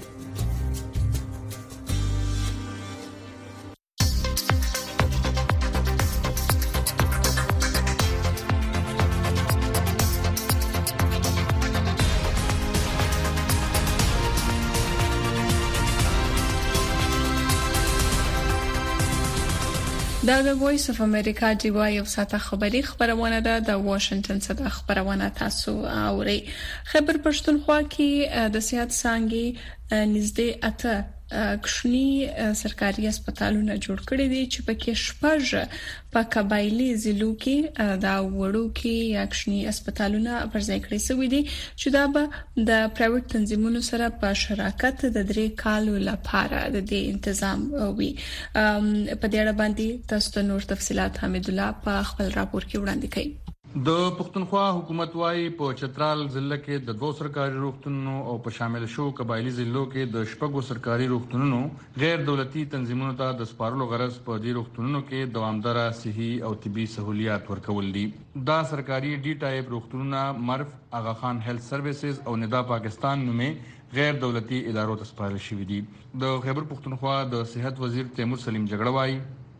دا د وایس اف امریکا دیوا یو ساته خبری خبرونه ده د واشنگټن څخه خبرونه تاسو اورئ. خبر پښتونخوا کې د صحت څانګې نږدې اته کښنی سرکاري هسپتالونه جوړ کړي دي چې پکې شپږ په قبایلی ضلعو کې دا وړو کې یکښنی هسپتالونه پرځای کړي شوی دي چې دا به د پرایویټ تنظیمونو سره په شراکت د درې کالو لپاره د دې تنظیم وي. په دې اړه باندې تاسو نور تفصيلات حمید الله په خپل راپور کې وړاندې کړي. د پښتونخوا حکومت وايي په چترال ضلع کې د دوه سرکاري روغتونونو او په شامل شو قبایلی ضلعو کې د شپږو سرکاري روغتونونو غیر دولتي تنظیمونو ته د سپارلو غرض په دې روغتونونو کې دوامداره صحي او طبي سہولیات ورکول دي. دا سرکاري ډي ټایپ روغتونونه مرف، اغا خان هیلث سروسز او ندا پاکستان نومې غیر دولتي ادارو ته سپارل شوي دي. د خیبر پښتونخوا د صحت وزیر تیمور سلیم جګړه وايي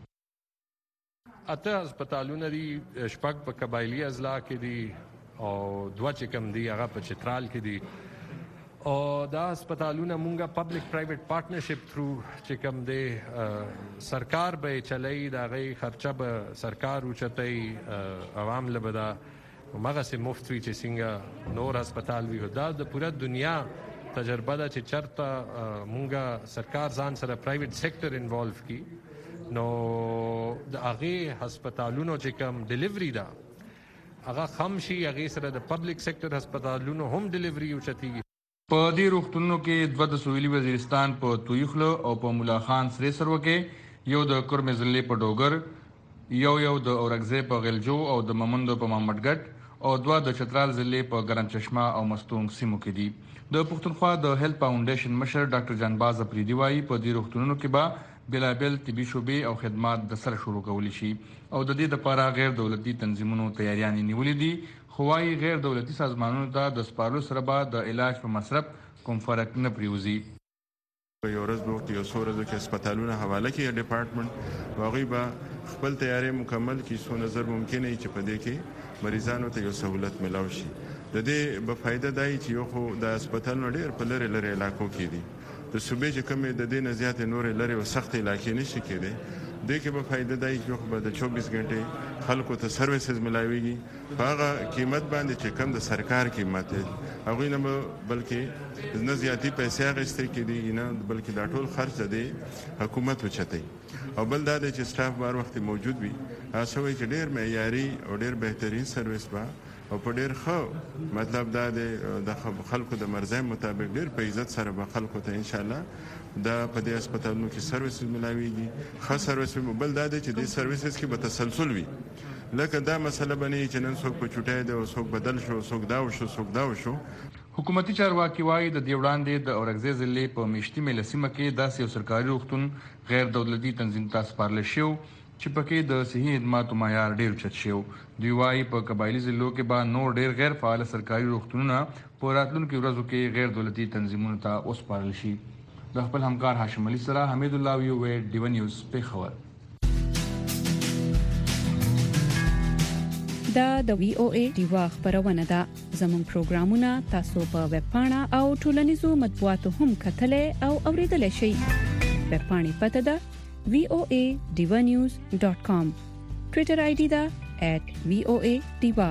اته هسپتالونه دي، شپږ په قبایلی اضلاع کې دي او دوه چې کم دي هغه په چترال کې دي. او دا هسپتالونه مونږه پبلک پرایویټ پارټنرشپ تھرو چې کم دی سرکار به چلای دا غي خرچه به سرکار اوچتای عوام لبدا مغه سه مفت وی چې څنګه نور هسپتال وی دا د پوره دنیا تجربه ده چې چرته مونږه سرکار ځان سره پرایویټ سېکټر انوالو کی نو د هغه هسپتالونو چې کوم ډیلیوري ده هغه خامشي هغه سره د پبلک سېکټر هسپتالونو هم ډیلیوري وچتي. په دې روغتونونو کې دوه د سویلي وزیرستان په تویخلو او په مولا خان سره سرو کې یو د کورمزلې په ډوګر، یو یو د اورګزې په غلجو او د ممندو په محمدګټ او دوه د چترال ضلع په ګرم چشمه او مستونګ سیمو کې دي. د پښتونخوا د هیلث فاونډیشن مشر ډاکټر جانباز افریدي وايي په دې روغتونونو کې به بلابل طبي شوبې او خدمات د سره شروع کول شي او د دې لپاره غیر دولتي تنظیمونو تیاریان نیولې دي. خو وايي غیر دولتي سازمانونو ته د سپارلو سره به د علاج په مصرف کوم فرق نه پریوزي. یو ورځ به یو څو ورځې کې هسپتالونه حواله کوي ډپارټمنټ واغې به خپل تیاری مکمل کړي څو نظر ممکن نه چې په دې کې مریضانو ته یو سہولت ملاوي شي. د دې په فائدہ دای چې یو خو د هسپتالونو ډېر په لری لری علاقو کې دي د صوبې چې کومې د دې نه زیاتې نورې لرې او سختې علاقې نشي کېدی. دې کې به فائدہ دی چې خو به د چوبیس غنټې خلکو ته سروسز ملاويږي په هغه قیمت باندې چې کم د سرکار قیمت دی. هغوی نه بلکې نه زیاتې پیسې اخیستې کېدي نه بلکې دا ټول خرچ دی حکومت وچتای. او بل دا دی چې سټاف بار وخت موجود وي هڅه وي چې ډېر معیاري او ډېر بهترین سرویس با او په ډېر ښه مطلب دا دی د خلکو د مرزه مطابق ډېر په عزت سره به خلکو ته ان شاء الله دا په دې هسپتالونو کې سرویس ملاويږي. ښه سرویس بل دا دی چې دې سرویسز کې به تسلسل وي. لکه دا مسله بنې چې نن څوک په چټای دی او څوک بدل شو څوک دا وشو څوک دا وشو. حکومتي چارواکي وايي د دې وړاندې د اورګزې ضلع په میشتي ملسیمه کې داسې یو سرکاري روغتون غیر دولتي تنظیم ته سپارل شو چې پکې د صحي خدماتو معیار ډېر اوچت شو. دوی وايي په قبایلی ضلعو کې به نور ډېر غیر فعال سرکاري روغتونونه په راتلونکو ورځو کې غیر دولتي تنظیمونو ته وسپارل شي. د خپل همکار هاشم علي سره حمید الله ویو ډیو نیوز پیښور. دا د وی او ای ډیوا خبرونه ده. زموږ پروګرامونه تاسو په ویب پاڼه او ټولنیزو مطبوعاتو هم کتلای او اوریدلای شئ. ویب پاڼې پته ده وی او ای ډیوا نیوز ډاټ کام. ټوئیټر آی ډی ده ایټ وی او ای ډیوا.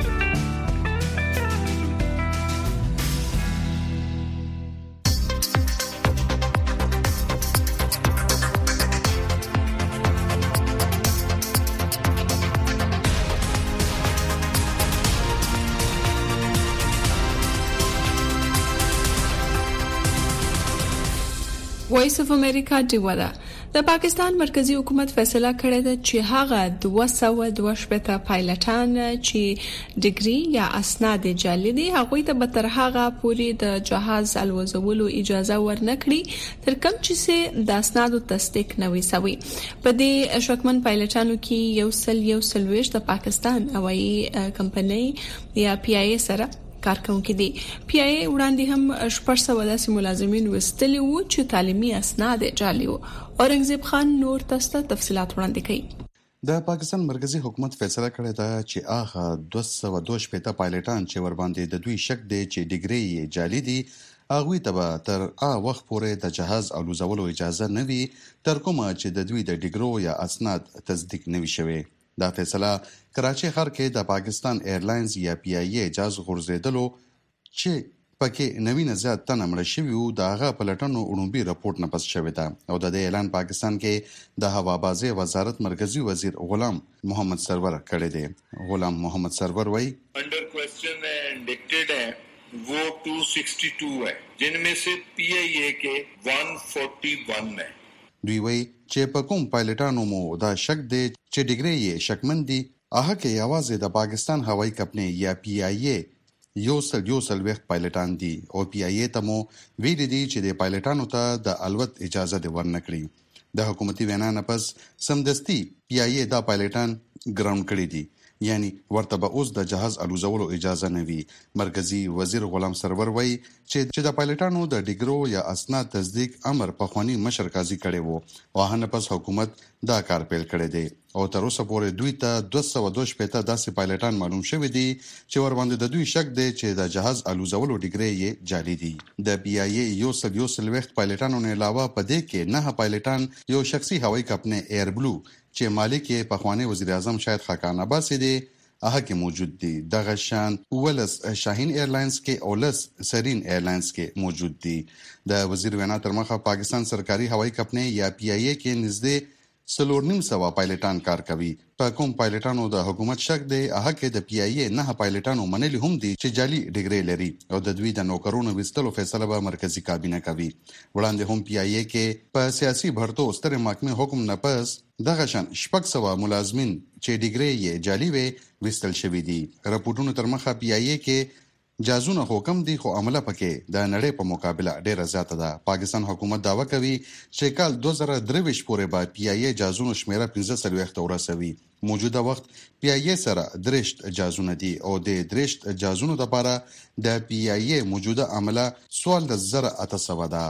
وایس اف امریکا دیودا د پاکستان مرکزی حکومت فیصله کړې ده چې هغه دوه سوه دوه شپږ پایلټان چې ډیګري یا اسناد جعلي دي هغه ته به تر هغه پورې د جهاز الوزولو اجازه ورنکړي تر کوم چې د اسنادو تصدیق نه وي سوي. په دې شکمن پایلټانو کې یو سل یو سلويش د پاکستان هوایي کمپنۍ یا پی آی اي سره کارکونکي دي. پی آی اي وړاندې هم شپږ سوه داسې ملازمین وستلي وو چې تعلیمي اسناد جعلي وو. اورنګزیب خان نور تاسو ته تفصيلات وړاندې کوي. د پاکستان مرکزی حکومت فیصله کړې ده چې هغه دوه سوه دوه شپږ پایلټان چې ور باندې د دوی شک دی چې ډیګري یې جعلي دي هغه ته به تر هغه وخت پورې د جهاز الوزولو اجازه نه وي تر کومه چې د دوی د ډیګرو یا اسناد تصدیق نه وي شوی. دا فیصله کراچي ښار کې د پاکستان ایرلاینز یا پی آی اي جاز غورځیدلو چې پکې نوینه زیات تنه مړ شوی او دغه پلټنو اونبي رپورت نه پس شوی دا او د اعلان پاکستان کې د هوابازي وزارت مرکزی وزیر غلام محمد سرور کړی دی. غلام محمد سرور وایي under question है इंडिक्टेड है वो दो सौ बासठ है जिनमें से पी आई ए के एक सौ इकतालीस है. دوی وایي چې په کوم پایلټانو مو دا شک دی چې ډیګري یې شکمن دي هغه کې یوازې د پاکستان هوایي کمپنۍ یا پی آی اي یو سل یو سل وخت پایلټان دي او پی آی اي ته مو ویل دي چې د پایلټانو ته د الوت اجازه دی ورنکړي. د حکومتي وینا نه پس سمدستي پی آی اي دا پایلټان ګراوند کړی دي یعنی ورته به اوس د جهاز الوزولو اجازه نه وي. مرکزی وزیر غلام سرور وایي چې چې د پایلټانو د ډیګرو یا اسناد تصدیق امر په خواني مشر قاضي کړي وو او هغه پس حکومت دا کار پیل کړی دی او تر اوسه پورې دوی ته دوه سوه دوه شپږ داسې پایلټان معلوم شوی دي چې ور باندې د دوی شک دی چې د جهاز الوزولو ډیګري یې جعلي دي. د پی آی اي یو سل یو سل وخت پایلټانو نه علاوه په دې کې نه پایلټان یو شخصي هوایي کمپنۍ ایر بلو چې مالک یې په خواني وزیر اعظم شاهد خاقان عباسی دی هغه کې موجود دي. دغه شان ولس شاهین ایرلاینز کې او لس سرین ایرلاینز کې موجود دي. د وزیر وینا تر مخه پاکستان سرکاري هوایي کمپنۍ یا پی آی اي کې نږدې سلور نیم سوا پایلټان کار کوي. په کوم پایلټانو د حکومت شک دی هغه کې د پی آی اي نه پایلټانو منلي هم دي چې جعلي ډیګري لري او د دوی د نوکرونو وستلو فیصله به مرکزی کابینه کوي. وړاندې هم پی آی اي کې په سیاسي بھرتو ستر محکمې حکم نه پس دغه شان شپږ سوه ملازمین چې ډیګري یې جعلي وي وستل شوی دي. راپورټونو تر مخه پی آی اي کې جازونه حکم دي خو عمله پکې د نړۍ په مقابله ډیره زیاته ده. پاکستان حکومت داوا کوي چې کال دوه زره درې پورې به پی آی اي جازونو شمیره پنځه سلويخت ورسوي. موجوده وخت پی آی اي سره درشت جازونه دي او د درشت جازونو لپاره د پی آی اي موجوده عمله سوال د زره اته سوه ده.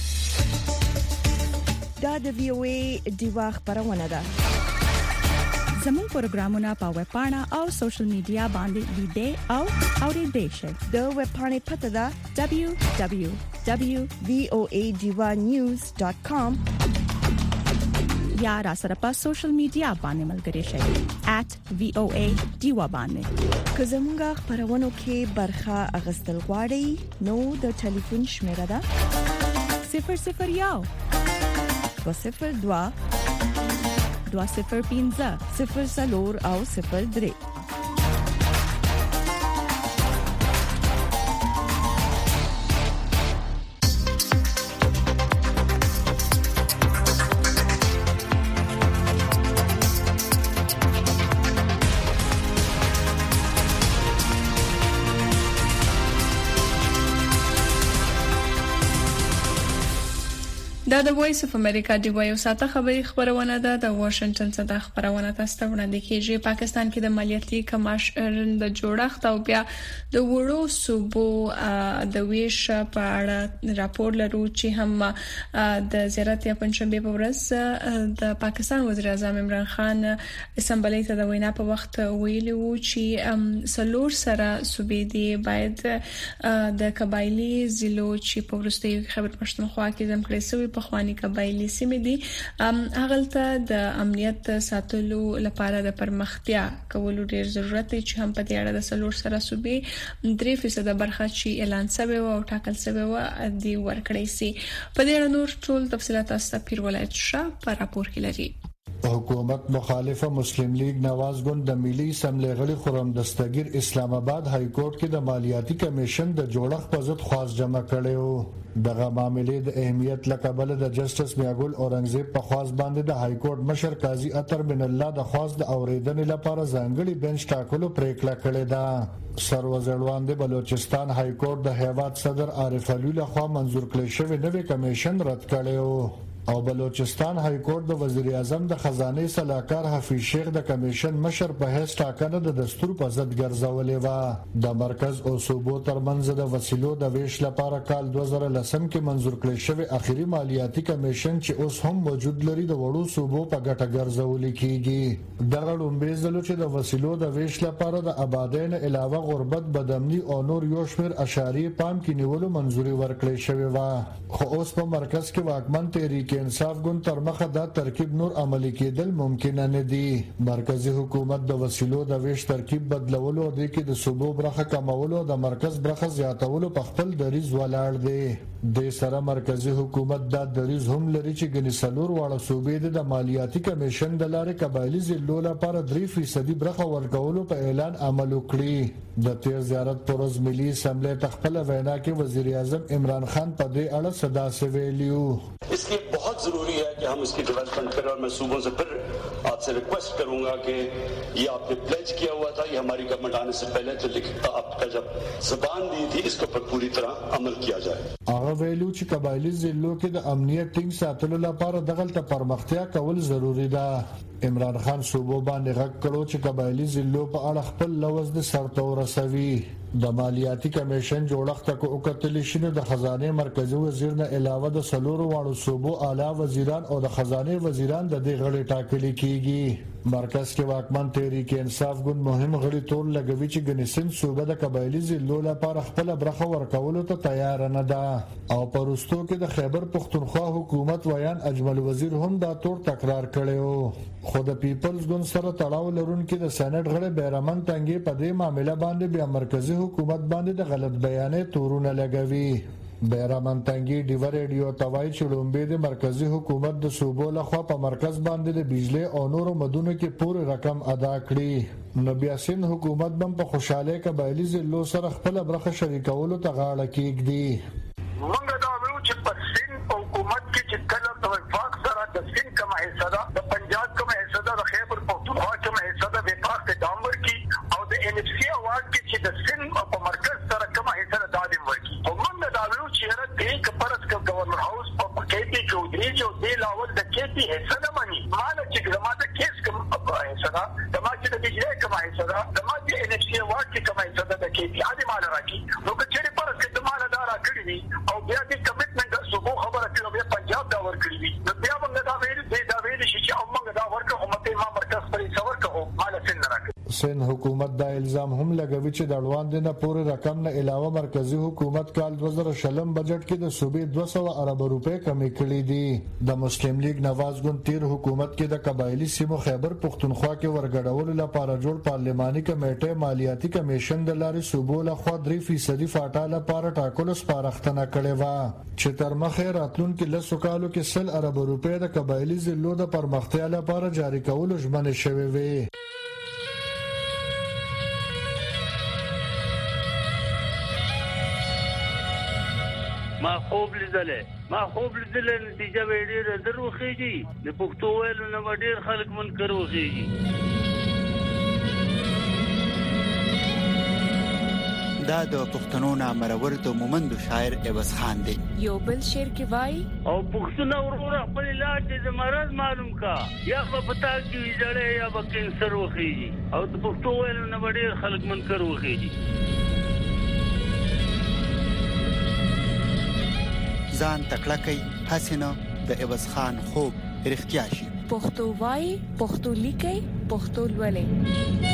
دا د وی او ای دیوا خبرونه ده. زموږ پروګرامونه په ویب پاڼه او سوشل میډیا باندې لیدئ او اورئ شئ. د ویب پاڼې پته ده دبليو دبليو دبليو ډاٹ وی او اے ډیوا نیوز ډاٹ کام یا را سره په سوشل میډیا باندې ملګري شئ ایٹ وی او اے ډیوا باندې. که زموږ خبرونو کې برخه اغستل غواړئ نو د ټلیفون شمیره ده صفر صفر یو دو صفر دوا دوا صفر پینځه صفر څلور او صفر درې. دا د وایس اف امریکا دی وایو ساته خبري خبرونه ده د واشنگټن څخه خبرونه تاسو ته وړاندې کیږي. پاکستان کې د مالیاتي کماش د جوړښت او بیا د وړو صوبو د ویش په اړه راپور لرو چې هم د زیارت یا پنځشنبه په ورځ د پاکستان وزیر اعظم عمران خان اسمبلی ته د وینا په وخت ویلي وو چې سلور سره صوبې دی باید د قبایلی ضلعو چې په ورستي خبر پښتونخوا کې زم کړی سوی په خواني قبایلی سیمې دي هغه د امنیت ساتلو لپاره د پرمختیا کولو ډیر ضرورت دی چې هم په دې اړه د سلور سره صوبې درې فیصد برخه چې اعلان شوی او ټاکل شوی و دی ورکړی سي. په دې اړه نور ټول تفصيلات تاسو ته پیر ولایت شاه په راپور کې لري. حکومت مخالفه مسلم لیگ نواز ګوند د ملي اسمبلی غړي خرم دستگیر اسلام آباد های کورټ کې د مالیاتي کمیشن د جوړښت په ضد خواست جمع کړو. دغه معاملې د اهمیت لقبل د جسټس میاګل اورنګزیب په خواست باندې د های کورټ مشر قاضي اطهر بن الله د خواست د اوریدنې لپاره ځانګړي بنچ ټاکلو پریکړه کړې ده. سروزړوان د بلوچستان های کورټ د هیواد صدر عارف علي لخوا منزور کړی شوی نوې کمیشن رد کړو او بلوچستان های کورټ د وزیر اعظم د خزانه صلاحکار حفیظ شیخ د کمیشن مشر په هیڅ ټاکنه د دستور په ضد ګرځولې و. د مرکز او صوبو ترمنځ د وسیلو د ویش لپاره کال دوه زره لسم کې منزور کړی شوی اخیری مالیاتي کمیشن چې اوس هم موجود لري د وړو صوبو په ګټه ګرځول کیږي. دغه لومبې ځلو چې د وسیلو د ویش لپاره د آبادین علاوه غربت بدامني او نور یو شمېر اشاری پام کې نیولو منزوري ورکړی شوی و. خو اوس په مرکز کې واکمن تحریک انصاف ګوند تر مخه دا ترکیب نور عملی کېدل ممکن نه دي. مرکزی حکومت د وسیلو د ویش ترکیب بدلولو او د کې د صوبو برخه کمولو د مرکز برخه زیاتولو په خپل دریز ولاړ دی. د سره مرکزی حکومت دا دریز هم لري چې ګنې سلور واړه صوبې د مالیاتي کمیشن د لارې قبایلی ضلعو لپاره درې فیصد برخه ورکولو په اعلان عمل وکړي. د تیر زیارت پر ورځ ملي اسمبلی تخپل وینا کې وزیر اعظم عمران خان په دې اړه صدا سے ویلیو. इसलिए बहुत जरूरी है कि हम इसकी डेवलपमेंट करें और मैं सूबों से फिर आपसे रिक्वेस्ट करूंगा कि ये आपने प्लेज किया हुआ था, ये हमारी गवर्नमेंट आने से पहले जो लिखता आपका जब जुबान दी थी इसके ऊपर पूरी तरह अमल किया जाए. هغه ویلو چې قبایلی ضلعو کې د امنیت ټینګ ساتلو لپاره دغلته پرمختیا کول ضروری ده. عمران خان صوبو باندې غږ کړو چې قبایلی ضلعو په اړه خپل لوز د سرته ورسوي. د مالیاتي کمیشن جوړښت کو وکتل شنو د خزانه مرکزی وزیر نه علاوه د سلورو واړو صوبو اعلی وزیران او د خزانه وزیران د دې غړي ټاکل کیږي. مرکز کې واکمن تحریک انصاف ګوند مهم غړي تور لګوي چې ګنسن صوبه د قبایلی ضلعو لپاره خپل برخه ورکولو ته تیار نه ده او پرستو کې د خیبر پختونخوا حکومت ویان اجمل وزیر هم دا تور تکرار کړو. خو د پیپلز ګوند سره تړاو لرونکي د سېنات غړي بیرمن تنګي په دې معاملې باندې بیا مرکزی حکومت باندې د غلط بیانې تورونه لګوي. بیرمن تنګي ډیو ریډیو توای چې لومبه د مرکزی حکومت د صوبو لخوا په مرکز باندې د بجلی او نورو مدونو کې پوره رقم ادا کړی. نو بیا سین حکومت بم په خوشاله قبایلی ضلعو سره خپل برخه شریکولو ته غاړه کېږدي. موږ دا وایو چې په سین حکومت کې چې کله د وفاق سره د سین کومه حصہ ده، د پنجاب کومه حصہ ده، د خیبر پختونخوا کومه حصہ ده، وفاق ته دامر کی او د ان اف سی اوارد کې چې د سین په مرکز سره کومه حصہ ده دادم ورکی. او موږ دا وایو چې هر دې کپرس کې گورنر هاوس په کېپی کې ودرې جو دی لاول د کېپی حصہ نه مانی مال چې ګرامه کیس کوم حصہ ده، د ما چې د بجلی کومه حصہ ده، د ما چې ان اف سی اوارد کې کومه حصہ ده د کېپی اده مال راکی. نو که چېرې پرس کې د مال دارا کړی وي او بیا دې کمټمنټ صوبو خبره کړو بیا پنجاب دا ور کړی وي، نو بیا موږ دا ویل دی دا ویل شي چې موږ دا ورکه همته ما مرکز پرې څور کوو سند حکومت دا الزام هم لګوي چې د اړوند نه پورې رقم نه علاوه مرکزی حکومت کال دوه زره شلم بجټ کې د صوبې دوه سوه ارب روپے کمی کړې دي د مسلم لیگ نواز ګوند تیر حکومت کې د قبایلی سیمو خیبر پختونخوا کې ورګډولو لپاره جوړ پارلماني کمیټه مالیاتي کمیشن د لارې صوبو له خوا درې فیصدي فاټا لپاره ټاکلو سپارښتنه کړې وه چې تر مخه راتلونکي لسو کالو کې سل ارب روپے د قبایلی ضلعو د پرمختیا لپاره جاری کولو ژمنې شوې وې. ما خوب لیدلې ما خوب لیدلې نتیجه به ډېره دروخېږي د پښتو ویلو نه ډېر خلک منکر وخېږي. دا د پښتنو نامرور د مومند شاعر عوض خان دی. یو بل شعر کې وای او پښتون اورور خپل علاج د مرض معلوم کا یا په پتا کې ویځړې یا په کینسر وخېږي او د پښتو ویلو نه ډېر خلک منکر وخېږي. ځان تکړه کوي حسینه د عوض خان خوب رښتیا شي. پښتو وای پښتو لیکي پښتو لولي.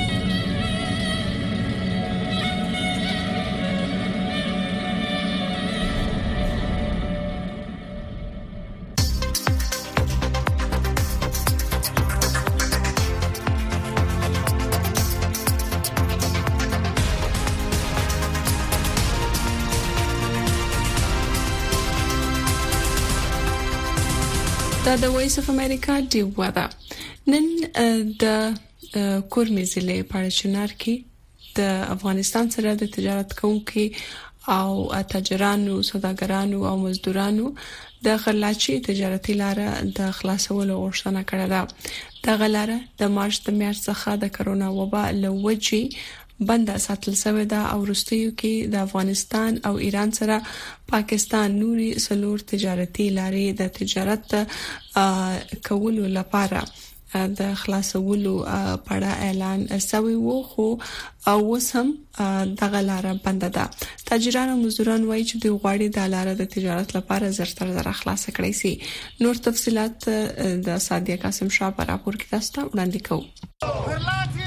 دا د وایس اف امریکا دی ودا نن د کورمي ضلع پاړچنار کې د افغانستان سره د تجارت کوونکو او تاجرانو سوداګرانو او مزدورانو د خلاچي تجارتي لاره د خلاصولو غوښتنه کړې ده. د غلاره د مارچ د میاشتې څخه د کرونا وبا لوجي بند ساتل شوی دا او وروستیو کې د افغانستان او ایران سره پاکستان نوري سلور تجارتي لارې د تجارت کولو لپاره د خلاصولو پړه اعلان شوی وو خو اوسم د غلاره بند ده. تاجران او مزدوران وایي چې د غواړي د لارې د تجارت لپاره زرتر زر خلاص کړی سي. نور تفصيلات د سادیه قاسم شاه په راپور کې تاسو ته وړاندې کوم.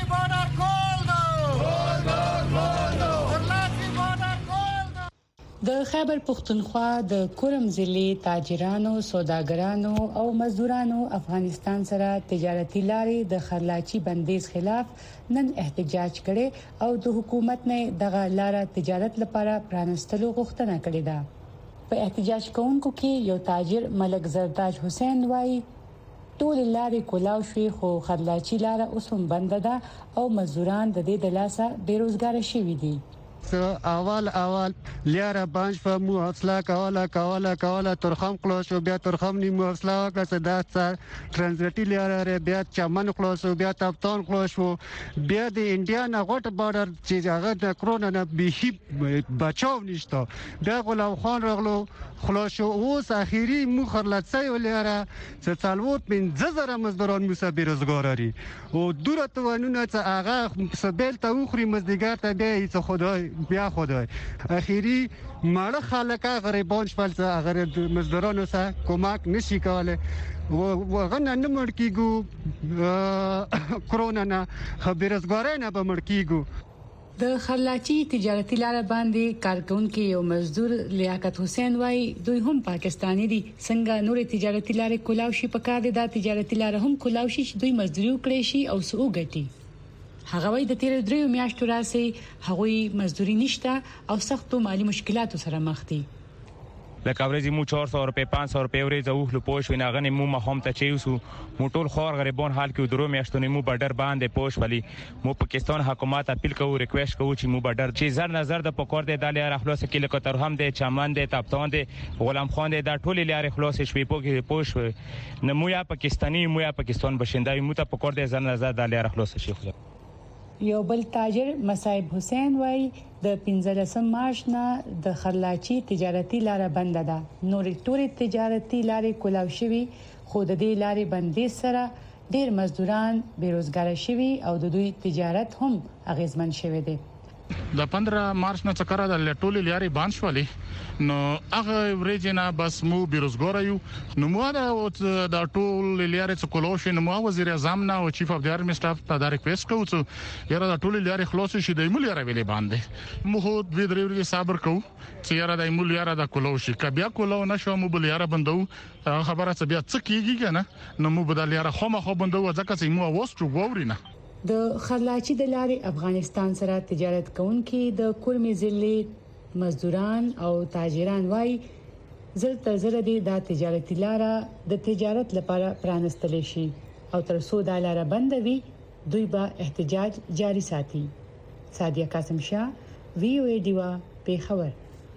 د خیبر پختونخوا د کورم ضلع تاجرانو سوداګرانو او مزدورانو افغانستان سره تجارتي لارې د خرلاچي بندیز خلاف نن احتجاج کړي او د حکومت نه دغه لارې تجارت لپاره پرانستلو غوښتنه کړې ده. په احتجاج کوونکو کې یو تاجر ملک زرداج حسین وایي ټول لارې کولاو شوي خو خرلاچي لاره اوس هم بند ده او مزدوران د دې د لاسه بیروزګار شوي دي. اول اول لیاره بانج په مو حوصله کوله کوله کوله ترخم خلاص بیا ترخم نی مو حوصله وکړه د ترانزیټي لیاره بیا چمن خلاص بیا تابتون خلاص بیا د انډیا نه غټ بارډر چې هغه د کرونا نه به بچاو نشته بیا غلام خان رغلو خلاص اوس اخیری مو خرلڅي ولیاره چې څلور پنځه زره مزدوران موسه بیروزګاری او دوره توانونه چې هغه سبل ته وخري مزدګار ته بیا هیڅ خدای بیا خدای اخیری ماړه خلک غریبان شپل څه غیر مزدورانو سره کومک نشي کوله وغه نه مړ کیګو کرونا نه خبرزګارای نه به مړ کیګو. د خرلاچي تجارتي لار باندې کارکونکو یو مزدور لیاقت حسین وای دوی هم پاکستانی دي څنګه نور تجارتي لارې کولاو شي په کار دي دا تجارتي لار هم کولاو شي چې دوی مزدوري وکړي شي او سو ګټي. هغه وای د تیر دریو میاشتو راسي هغوی مزدوري نشته او سختو مالی مشکلاتو سره مخ دي. لکه ورځې مو چهار سوه روپۍ پنځه سوه روپۍ ورځ اوخلو پوش وینه غنې مو مخوم ته چیوسو مو ټول خور غریبان حال کې درو میاشتونې مو بډر باندې پوش ولی مو پاکستان حکومت اپیل کوو ریکوست کوو چې مو بډر چې زر نظر د پکور د دالې اخلاص کې لکه تر هم د چمن د تابتون د غلام خان د ټولې لارې خلاص شوي پوکې پوش نه مو یا پاکستانی مو یا پاکستان بشندای مو ته پکور د زر نظر د دالې اخلاص شي. یو بل تاجر مصعب حسین وای د پنځلسم مارچ نه د خرلاچي تجارتي لار بند ده. نورې ټولې تجارتي لارې کولاو شوي خو د دې لارې بندیز سره ډېر مزدوران بیروزګار شوي او د دوی تجارت هم اغیزمن شوی دی. د پندرہ مارچ نه څخه د ټولې لارې بان شولې نو هغه ورېجنه بس مو بیروزګار یو نو مو دا د ټول لارې څخه کولوش نو مو وزیر اعظم نه او چیف اف د ارمی سټاف ته دا ریکوست کوو چې یاره د ټول لارې خلاص شي د مول لارې ویلې باندې مو هو دوی درې صبر کوو چې یاره د مول لارې د کولوش کبیا کولو نشو مو بل لارې بندو خبره څه بیا څه کیږي کنه نو مو بدل لارې خو مخه بندو ځکه چې مو وستو وورینه د خرلاچي د لارې افغانستان سره تجارت کوونکي د کورمې ضلع مزدوران او تاجران وای زر تر زر دي د تجارتي لاره د تجارت لپاره پرانستل شي او تر څو د لاره بندوي دوی به احتجاج جاري ساتي. سادیه قاسم شاه وی او ای دیوا پیښور.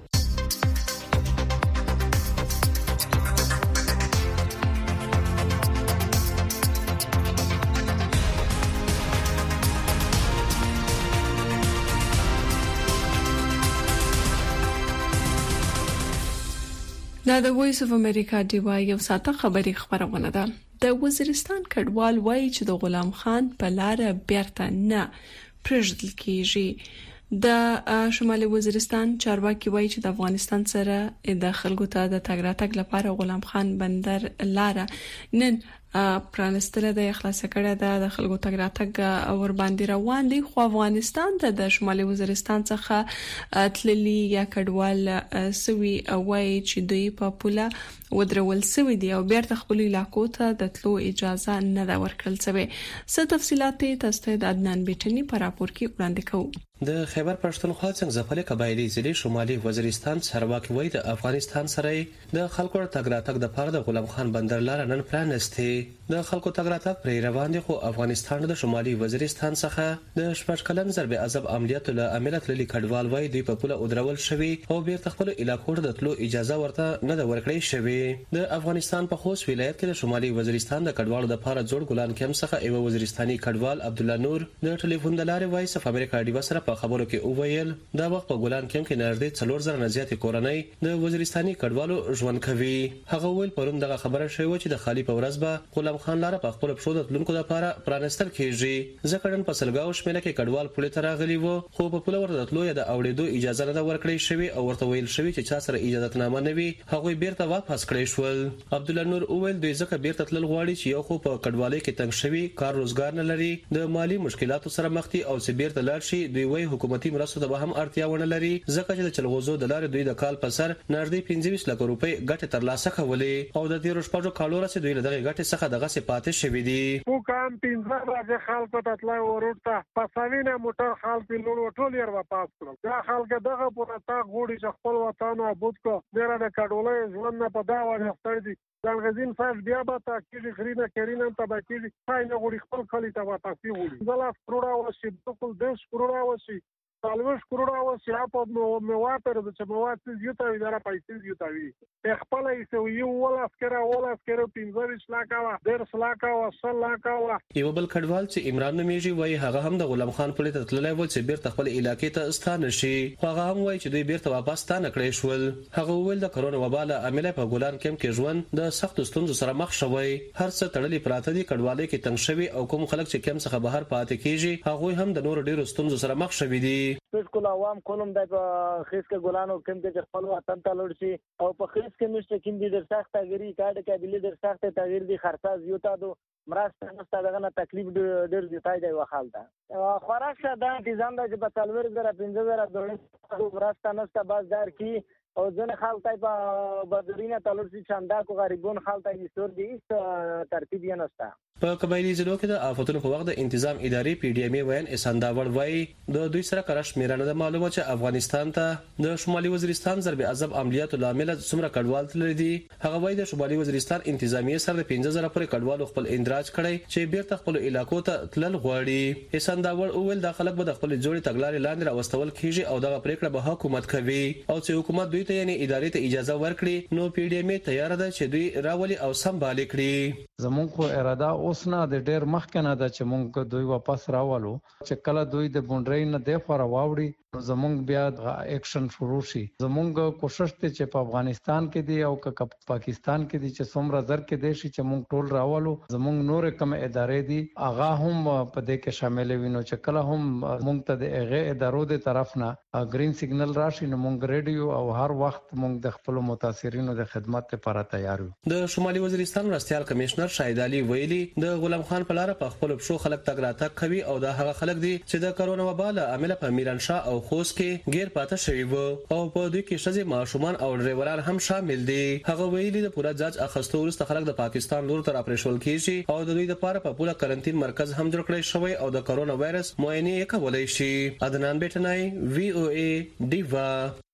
دا د وایس اف امریکا دی وای یو ساته خبري خبرونه ده. د وزیرستان کډوال وایي چې د غلام خان په لار بیرته نه پرېږدل کیږي. د شمالي وزیرستان چارواکي وایي چې د افغانستان سره د خلکو ته د تګ راتګ لپاره غلام خان بندر لار نن پرانستل د اخلاص کړه د خلکو تګ راتګ اور باندې روان دي خو افغانستان ته د شمالي وزیرستان څخه تللي یا کډوال سوي وایي چې دوی په پوله ودرول سوي دي او بیرته خپل علاقو ته د تلو اجازه نه دا ورکړل شوی. څه تفصيلات تاسو د عدنان بیٹنی په راپور کې وړاندې کوو. د خیبر پښتونخوا څنګه ځپلې قبایلی ضلع شمالي وزیرستان چارواکي وایي د افغانستان سره د خلکو تګ راتګ د پاره د غلام خان بندر لار نن پرانسته. د خلکو تګ راتګ پرې روان دي خو افغانستان د شمالي وزیرستان څخه د شپږ کلن ضرب عذاب عملیات له عملیات للی کډوال وایي دوی په پوله ودرول شوی او بیرته خپل علاقو ته تلو اجازه ورته نه د ورکړې شوی. د افغانستان په خوست ولایت کې د شمالي وزیرستان د کډوالو د پاره جوړ ګلان کم څخه یو وزیرستاني کډوال عبد الله نور د ټلیفون د لارې وایي صف امریکا ډیو سره په خبرو کې او ویل دا وخت په ګلان کم کې نږدې څلور زره نه زیاتې کورنۍ د وزیرستاني کډوالو ژوند کوي. هغه ویل پرون دغه خبره شوی چې د خالی په ورځ به غلام خان لاره په خپل پښو د تلونکو لپاره پرانستل کیږي. ځکه نن په سلګاو شمېره کې کډوال پوله ته راغلي وو خو په پوله ورته تلو یا د اوړېدو اجازه نه ورکړې شوی او ورته ویل شوی چې چا سره اجازه نامه نه وي هغه بیرته واپس کړی شول. عبد الله نور اویل دوی ځکه بیرته تلل غواړي چې یو خو په کډوالۍ کې تنګ شوی کار روزګار نه لري د مالی مشکلاتو سره مخ دي او چې بیرته لاړ شي دوی وایي حکومتي مرستو ته هم اړتیا ونه لري ځکه چې د چلغوزو د لارې دوی د کال په سر نږدې پنځه لک روپۍ ګټه ترلاسه کولې او د تیر شپږو کالو راځي دوی له دغه ګټې څخه دغه سپاتې شوې دي. خو کام پنځه راځي خلکو ته تلای ورته پسوینه موټر خال په لور ټول یې واپس کړل. دا خلک دغه پورته غوړي چې خپل وطن آباد کو ډیره د کډوالۍ ژوند نه په دا وجه ستړي دي. ځنغزین صاحب بیا به تا کېږي خرینه کرینه ته به کېږي پای نه غوړي خپل خلی ته واپس وړي. زلاس کروڑا وشي بالکل دیش کروڑا وشي سالوش کروڑا وشي په مواتر د چموات زیاته وي دره پیسې زیاته وي خپل یې یو ولا اسکره ولا اسکره پنځه لک وا ډېر لک وا سل لک وا. یو بل کډوال چې عمران نومیږي وایي هغه هم د غلام خان پولیس ته تللی و چې بیرته خپل علاقې ته ستانه شي خو هغه هم وایي چې دوی بیرته واپس ستانه کړی شول. هغه ویل د کرونا وبا له امله په ګولان کم کې ژوند د سختو ستونزو سره مخ شوی. هر څه تړلې پراته دي کډوالۍ کې تنګ شوی او کوم خلک چې کم څخه بهر پاتې کیږي هغه هم د نور ډیرو ستونزو سره مخ شوی دي. بالکل عوام کولم د خیس کې ګلانو کم کې خپل وطن ته لور شي او په خیس کې نشته کیم دي در سخت غری کاډ کابل در سخت تغییر دي خرڅ زیوتا دو مراسته نسته دغه تکلیف ډېر زیاتای دی وخالته خوراک دا تنظیم د بتلور زره پنځه زره ډالر مراسته نسته باز دار کی او ځنه خالتای په بدرینه تلور سي چاندا کو غریبون خالتای استور دي ترتیب یې نسته. په قبایلی ضلعو کې د آفتونو په وخت د انتظام ادارې پی ډی ایم ای وین اسانداور وای د دوی سره کرش میرانه د معلومه چې افغانستان ته د شمالي وزیرستان ضرب عذاب عملیات لامل څومره کډوال تللی دي. هغه وای د شمالي وزیرستان انتظامیه سره پنځه زره پورې کډوال خپل اندراج کړي چې بیرته خپل علاقو ته تلل غواړي. اسانداور اوول د خلک به د خپل جوړې تګلارې لاندې راوستول کیږي او دغه پریکړه به حکومت کوي او چې حکومت دوی ته یعنی ادارې ته اجازه ورکړي نو پی ډی ایم ای تیار ده چې دوی راولي او سمبال کړي. زمونږ خو اراده اوس نه د ډېر مخکې نه ده چې مونږ دوی واپس راولو چې کله دوی د بونډرۍ نه دی خو راوړي نو زمونږ بیا اکشن شروع شي. زمونږ کوشش ته چې په افغانستان کې دی او که پاکستان کې دی چې څومره زر کې دی چې مونږ ټول راولو. زمونږ نور کوم ادارې دي هغه هم په دې کې شامل وي نو چې کله هم مونږ ته د هغه ادارو د طرف نه گرین سیګنل راشي نو مونږ ریډیو او هر وخت مونږ د خپل متاثرینو د خدمت لپاره تیار یو. د شمالي وزیرستان مرستيال کمشنر شاهد علي ویلي د غلام خان په لار په خپل شو خلک تګ راتګ کوي او دا هغه خلک دي چې د کرونا وبا له امله په میرانشاه او خوست کې غیر پاتې شوی وو او په دوی کې شذې ماشومان او ډرایوران هم شامل دي. هغه ویلي د پوره ځاج اخستو ورسته خلک د پاکستان لور تر اپریشن کیږي او د دوی لپاره په پوره کرنټین مرکز هم جوړ کړی شوی او د کرونا وایرس معاینه کولای شي. عدنان بیٹنای وی او ای دیوا.